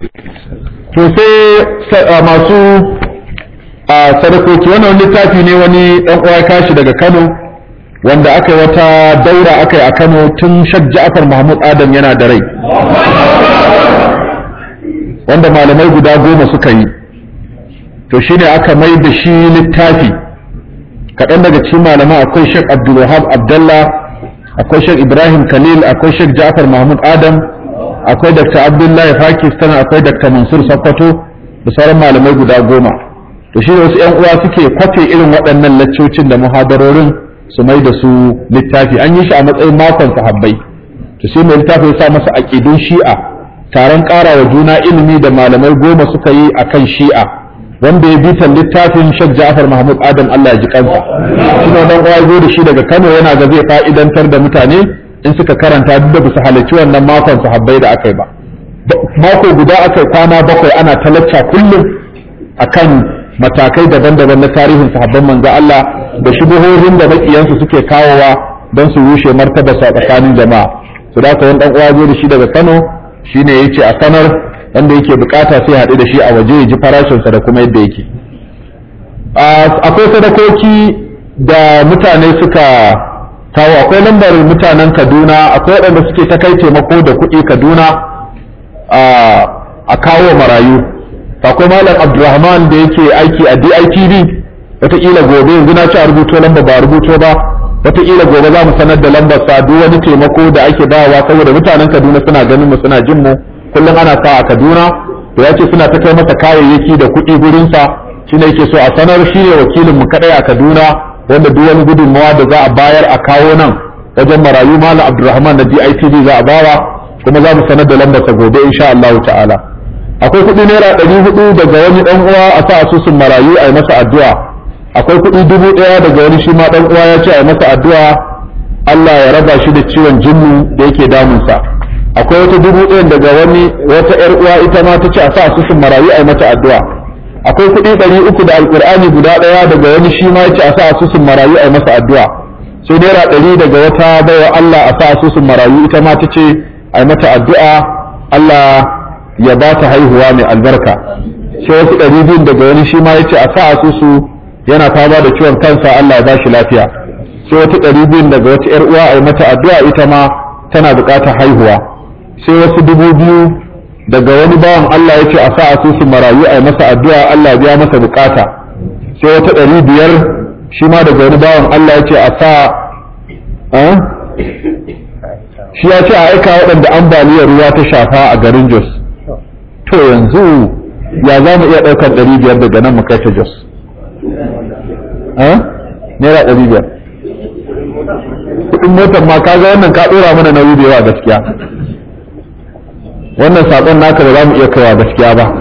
To sai masu sadakoki wannan littafi ne wani ɗan uwa kashi daga Kano wanda aka yi wata daura aka yi a Kano tun Sheikh Ja'far Mahmud Adam yana da rai. Wanda malamai guda goma suka yi. To shine aka mai da shi littafi. Kaɗan daga cikin malamai akwai Sheikh Abdul Wahab Abdullah, akwai Sheikh Ibrahim Khalil, akwai Sheikh Ja'far Mahmud Adam, akwai Dr. Abdullahi Pakistan, akwai Dr. Mansur Sokoto da sauran malamai guda goma. To shi wasu ƴan uwa suke kwafe irin waɗannan laccocin da muhadarorin su mai da su littafi. An yi shi a matsayin makon sahabbai. To sai mai littafi ya sa masa aqidun Shi'a, taron ƙara wa juna ilimi da malamai goma suka yi akan Shi'a. Wanda ya bitan littafin Sheikh Ja'far Mahmud Adam Allah ya ji kansa. Shi ne dan uwa zo da shi daga Kano yana ga zai fa'idantar da mutane in suka karanta duk da bisa halarci wannan makon sahabbai da aka yi ba. Mako guda aka kwana bakwai ana talacca kullum akan matakai daban-daban na tarihin sahabban manzo Allah da shubuhohin da makiyansu suke kawowa don su rushe martaba sa tsakanin jama'a. Su da wani dan uwa zo da shi daga Kano shine yace a sanar wanda yake bukata sai haɗu da shi a waje ya ji farashinsa da kuma yadda yake. Akwai sadakoki da mutane suka kawo akwai lambar mutanen Kaduna, akwai waɗanda suke ta kai taimako da kuɗi Kaduna a kawo marayu. Akwai Malam Abdulrahman da yake aiki a D I T V, wataƙila gobe yanzu na ci a rubuto lamba ba rubuto ba, wataƙila gobe za mu sanar da lambar sa duk wani taimako da ake bawa saboda mutanen Kaduna suna ganin mu suna jin mu kullum ana sa a Kaduna, to ya ce suna ta kai masa kayayyaki da kuɗi gurinsa, shi ne yake so a sanar shi ne wakilin mu kaɗai a Kaduna wanda duk wani gudunmawa da za a bayar a kawo nan wajen marayu Malam Abdulrahman na D I T V za a bawa, kuma za mu sanar da lambar sa gobe insha Allah ta'ala. Akwai kuɗi naira ɗari hudu daga wani ɗan uwa a sa asusun marayu a yi masa addu'a. Akwai kuɗi dubu ɗaya daga wani shi ma ɗan uwa ya ce a yi masa addu'a Allah ya raba shi da ciwon jinnu da yake damunsa. Akwai wata dubu ɗaya daga wani wata ƴar uwa ita ma ta ce a sa asusun marayu a yi mata addu'a. Akwai kuɗi ɗari uku da alƙur'ani guda ɗaya daga wani shi ma ya ce a sa asusun marayu a yi masa addu'a. Sai naira ɗari daga wata baiwa Allah a sa asusun marayu ita ma ta ce a yi mata addu'a Allah ya ba ta haihuwa mai albarka. Sai wasu ɗari biyun daga wani shi ma ya ce a sa asusu yana fama da ciwon kansa Allah ya ba shi lafiya. Sai wata ɗari biyun daga wata ƴar uwa a yi mata addu'a ita ma tana buƙatar haihuwa. Sai wasu dubu biyu daga wani bawan Allah ya ce a sa asusun marayu a yi masa addu'a Allah ya biya masa buƙata. Sai wata ɗari biyar shi ma daga wani bawan Allah ya ce a sa shi ya ce a aika waɗanda ambaliyar ruwa ta shafa a garin Jos. To yanzu ya za mu iya ɗaukar ɗari biyar daga nan mu kai ta Jos? Naira ɗari biyar. Kuɗin motar ma ka ga wannan ka ɗora mana nauyi da yawa gaskiya. Wannan saƙon naka da za mu iya kaiwa gaskiya ba.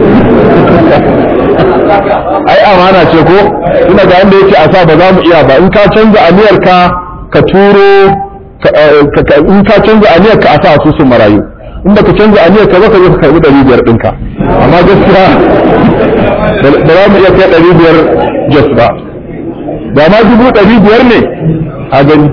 Ai amana ce ko? Ina ga wanda yake a sa ba za mu iya ba. In ka canza aniyar ka ka turo in ka canza aniyar ka a sa asusun marayu. In baka canza aniyar ka ba ka zo ka karɓi ɗari biyar ɗinka. Amma gaskiya ba za mu iya kai ɗari biyar Jos ba. Da ma dubu ɗari biyar ne a gani.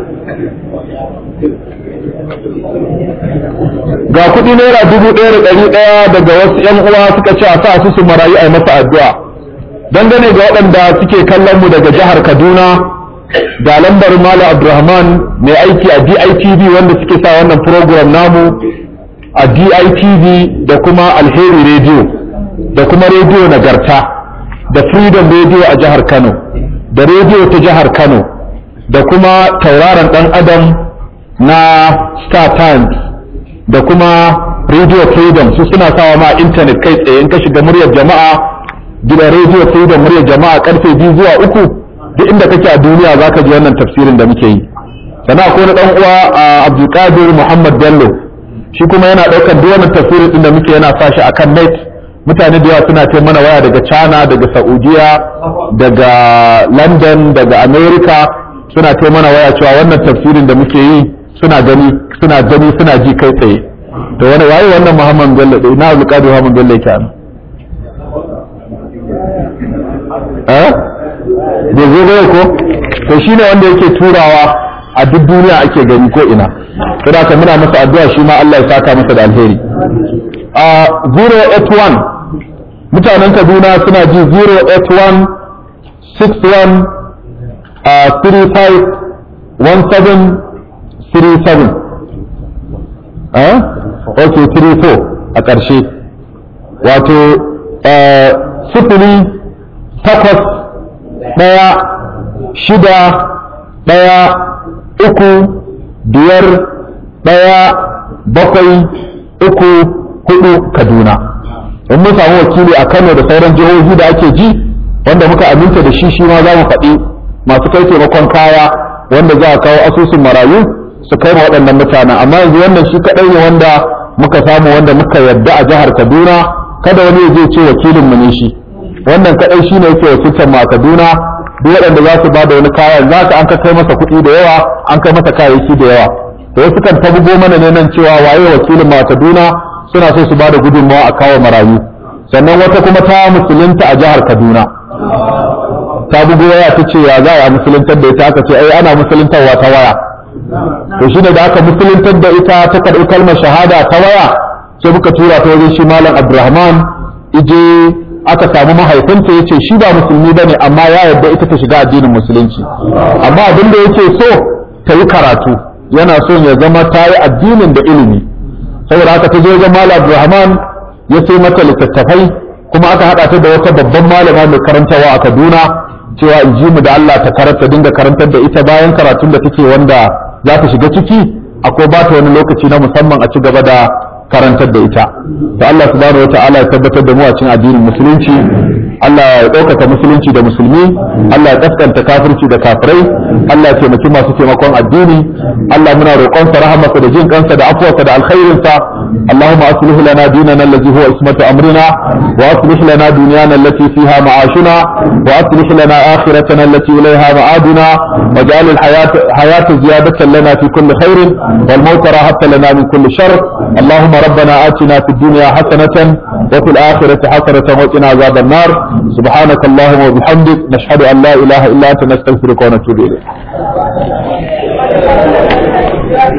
Ga kuɗi naira dubu ɗaya da ɗari ɗaya daga wasu ‘yan uwa suka ce a sa su su marayu a yi masa addu'a. Dangane ga waɗanda suke kallon mu daga jihar Kaduna, ga lambar Malam Abdulrahman mai aiki a D I T V wanda suke sa wannan program namu a D I T V da kuma Alheri Radio da kuma Radio Nagarta da Freedom Radio a jihar Kano da Radio ta jihar Kano da kuma Tauraron ɗan Adam na Star Times da kuma Radio Freedom su suna sawa ma intanet kai tsaye in ka shiga muryar jama'a gidan Radio Freedom muryar jama'a karfe biyu zuwa uku duk inda kake a duniya zaka ji wannan tafsirin da muke yi. Sannan akwai wani dan uwa Abdulkadir Muhammad Bello shi kuma yana daukar duk wannan tafsirin din da muke yana sa shi akan net. Mutane da yawa suna kai mana waya daga China, daga Saudiya, daga London, daga America suna kai mana waya cewa wannan tafsirin da muke yi suna gani suna gani suna ji kai tsaye. To wani waye wannan Muhammad Bello dai na Abdulkadir Muhammad Bello yake an eh da zai ko to shine wanda yake turawa a duk duniya ake gani ko ina. To da muna masa addu'a shi ma Allah ya saka masa da alheri. A zero eight one mutanen Kaduna suna ji zero eight one six one three five one seven three seven eh okay three four a ƙarshe wato sifili takwas ɗaya shida ɗaya uku biyar ɗaya bakwai uku hudu Kaduna. In mun samu wakili a Kano da sauran jihohi da ake ji wanda muka aminta da shi shi ma za mu faɗi masu kai taimakon kaya wanda za a kawo asusun marayu su kai ma waɗannan mutanen. Amma yanzu wannan shi kaɗai ne wanda muka samu wanda muka yarda a jihar Kaduna, kada wani ya je ce wakilin mu ne shi. Wannan kaɗai shi ne yake wakiltar ma Kaduna, duk waɗanda za su ba da wani kayan za ka an ka kai masa kuɗi da yawa an kai masa kayayyaki da yawa. To wasu kan tabugo mana ne nan cewa waye wakilin ma Kaduna suna so su ba da gudunmawa a kawo marayu. Sannan wata kuma ta musulunta a jihar Kaduna ta bugo waya ta ce ya za a musuluntar da ita, aka ce ai ana musuluntarwa ta waya. To shi ne da aka musuluntar da ita ta karɓi kalmar shahada ta waya sai muka tura ta wajen shi Malam Abdulrahman ije aka samu mahaifinta ya ce shi ba musulmi bane amma ya yarda ita ta shiga addinin musulunci, amma abin da yake so ta yi karatu yana son ya zama ta yi addinin da ilimi saboda haka ta je wajen Malam Abdulrahman ya sai mata littattafai kuma aka haɗa ta da wata babban malama mai karantawa a Kaduna cewa in ji mu da Allah ta karanta dinga karantar da ita bayan karatun da take wanda za ta shiga ciki akwai ba ta wani lokaci na musamman a ci gaba da karantar da ita to Allah subhanahu wataala ya tabbatar da mu a cikin addinin musulunci Allah ya ɗaukaka musulunci da musulmi Allah ya kaskanta kafirci da kafirai Allah ya taimaki masu taimakon addini Allah muna roƙonsa rahamarsa da jin kansa da afuwarsa da alkhairinsa اللهم أصلح لنا ديننا الذي هو عصمة أمرنا وأصلح لنا دنيانا التي فيها معاشنا وأصلح لنا آخرتنا التي إليها معادنا واجعل الحياة حياة زيادة لنا في كل خير والموت راحة لنا من كل شر اللهم ربنا آتنا في الدنيا حسنة وفي الآخرة حسنة وقنا عذاب النار سبحانك اللهم وبحمدك نشهد أن لا إله إلا أنت نستغفرك ونتوب إليك